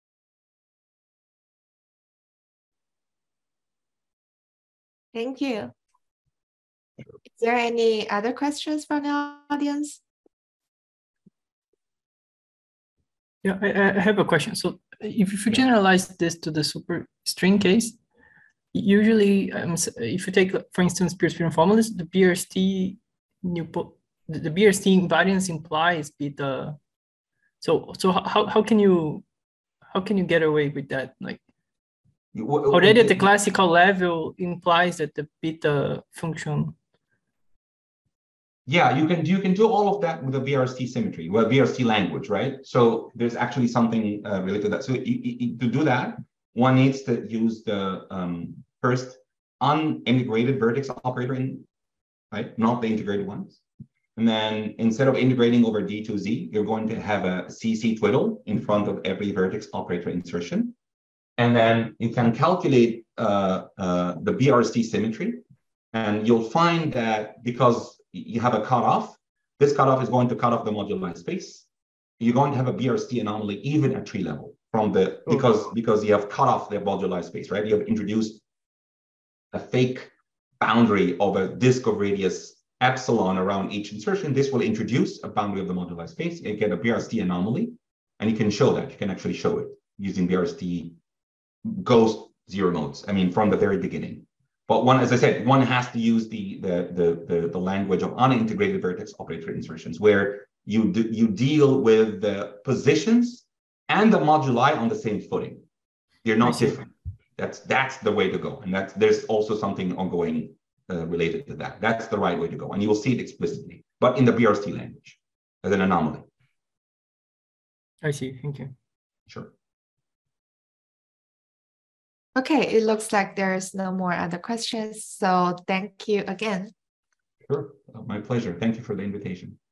Thank you. Is there any other questions from the audience? Yeah, I, I have a question. So if, if you generalize this to the super string case, usually um, if you take, for instance, peer-to-peer formulas, the B R S T new the B R S T invariance implies beta. So so how how can you how can you get away with that? Like already at the classical level implies that the beta function. Yeah, you can you can do all of that with a B R S T symmetry, well, B R S T language, right? So there's actually something uh, related to that. So you, you, to do that, one needs to use the um, first unintegrated vertex operator in, right? Not the integrated ones. And then instead of integrating over D to Z, you're going to have a C C twiddle in front of every vertex operator insertion. And then you can calculate uh, uh, the B R S T symmetry. And you'll find that because you have a cutoff, this cutoff is going to cut off the moduli space. You're going to have a B R S T anomaly even at tree level from the, because, because you have cut off the moduli space, right? You have introduced a fake boundary of a disk of radius epsilon around each insertion. This will introduce a boundary of the moduli space. You get a B R S T anomaly, and you can show that. You can actually show it using B R S T ghost zero modes. I mean, from the very beginning. But one, as I said, one has to use the, the, the, the, the language of unintegrated vertex operator insertions, where you, do, you deal with the positions and the moduli on the same footing. They're not different. That's, that's the way to go. And that's, there's also something ongoing uh, related to that. That's the right way to go. And you will see it explicitly, but in the B R S T language as an anomaly. I see. Thank you. Sure. Okay, it looks like there's no more other questions. So thank you again. Sure. My pleasure. Thank you for the invitation.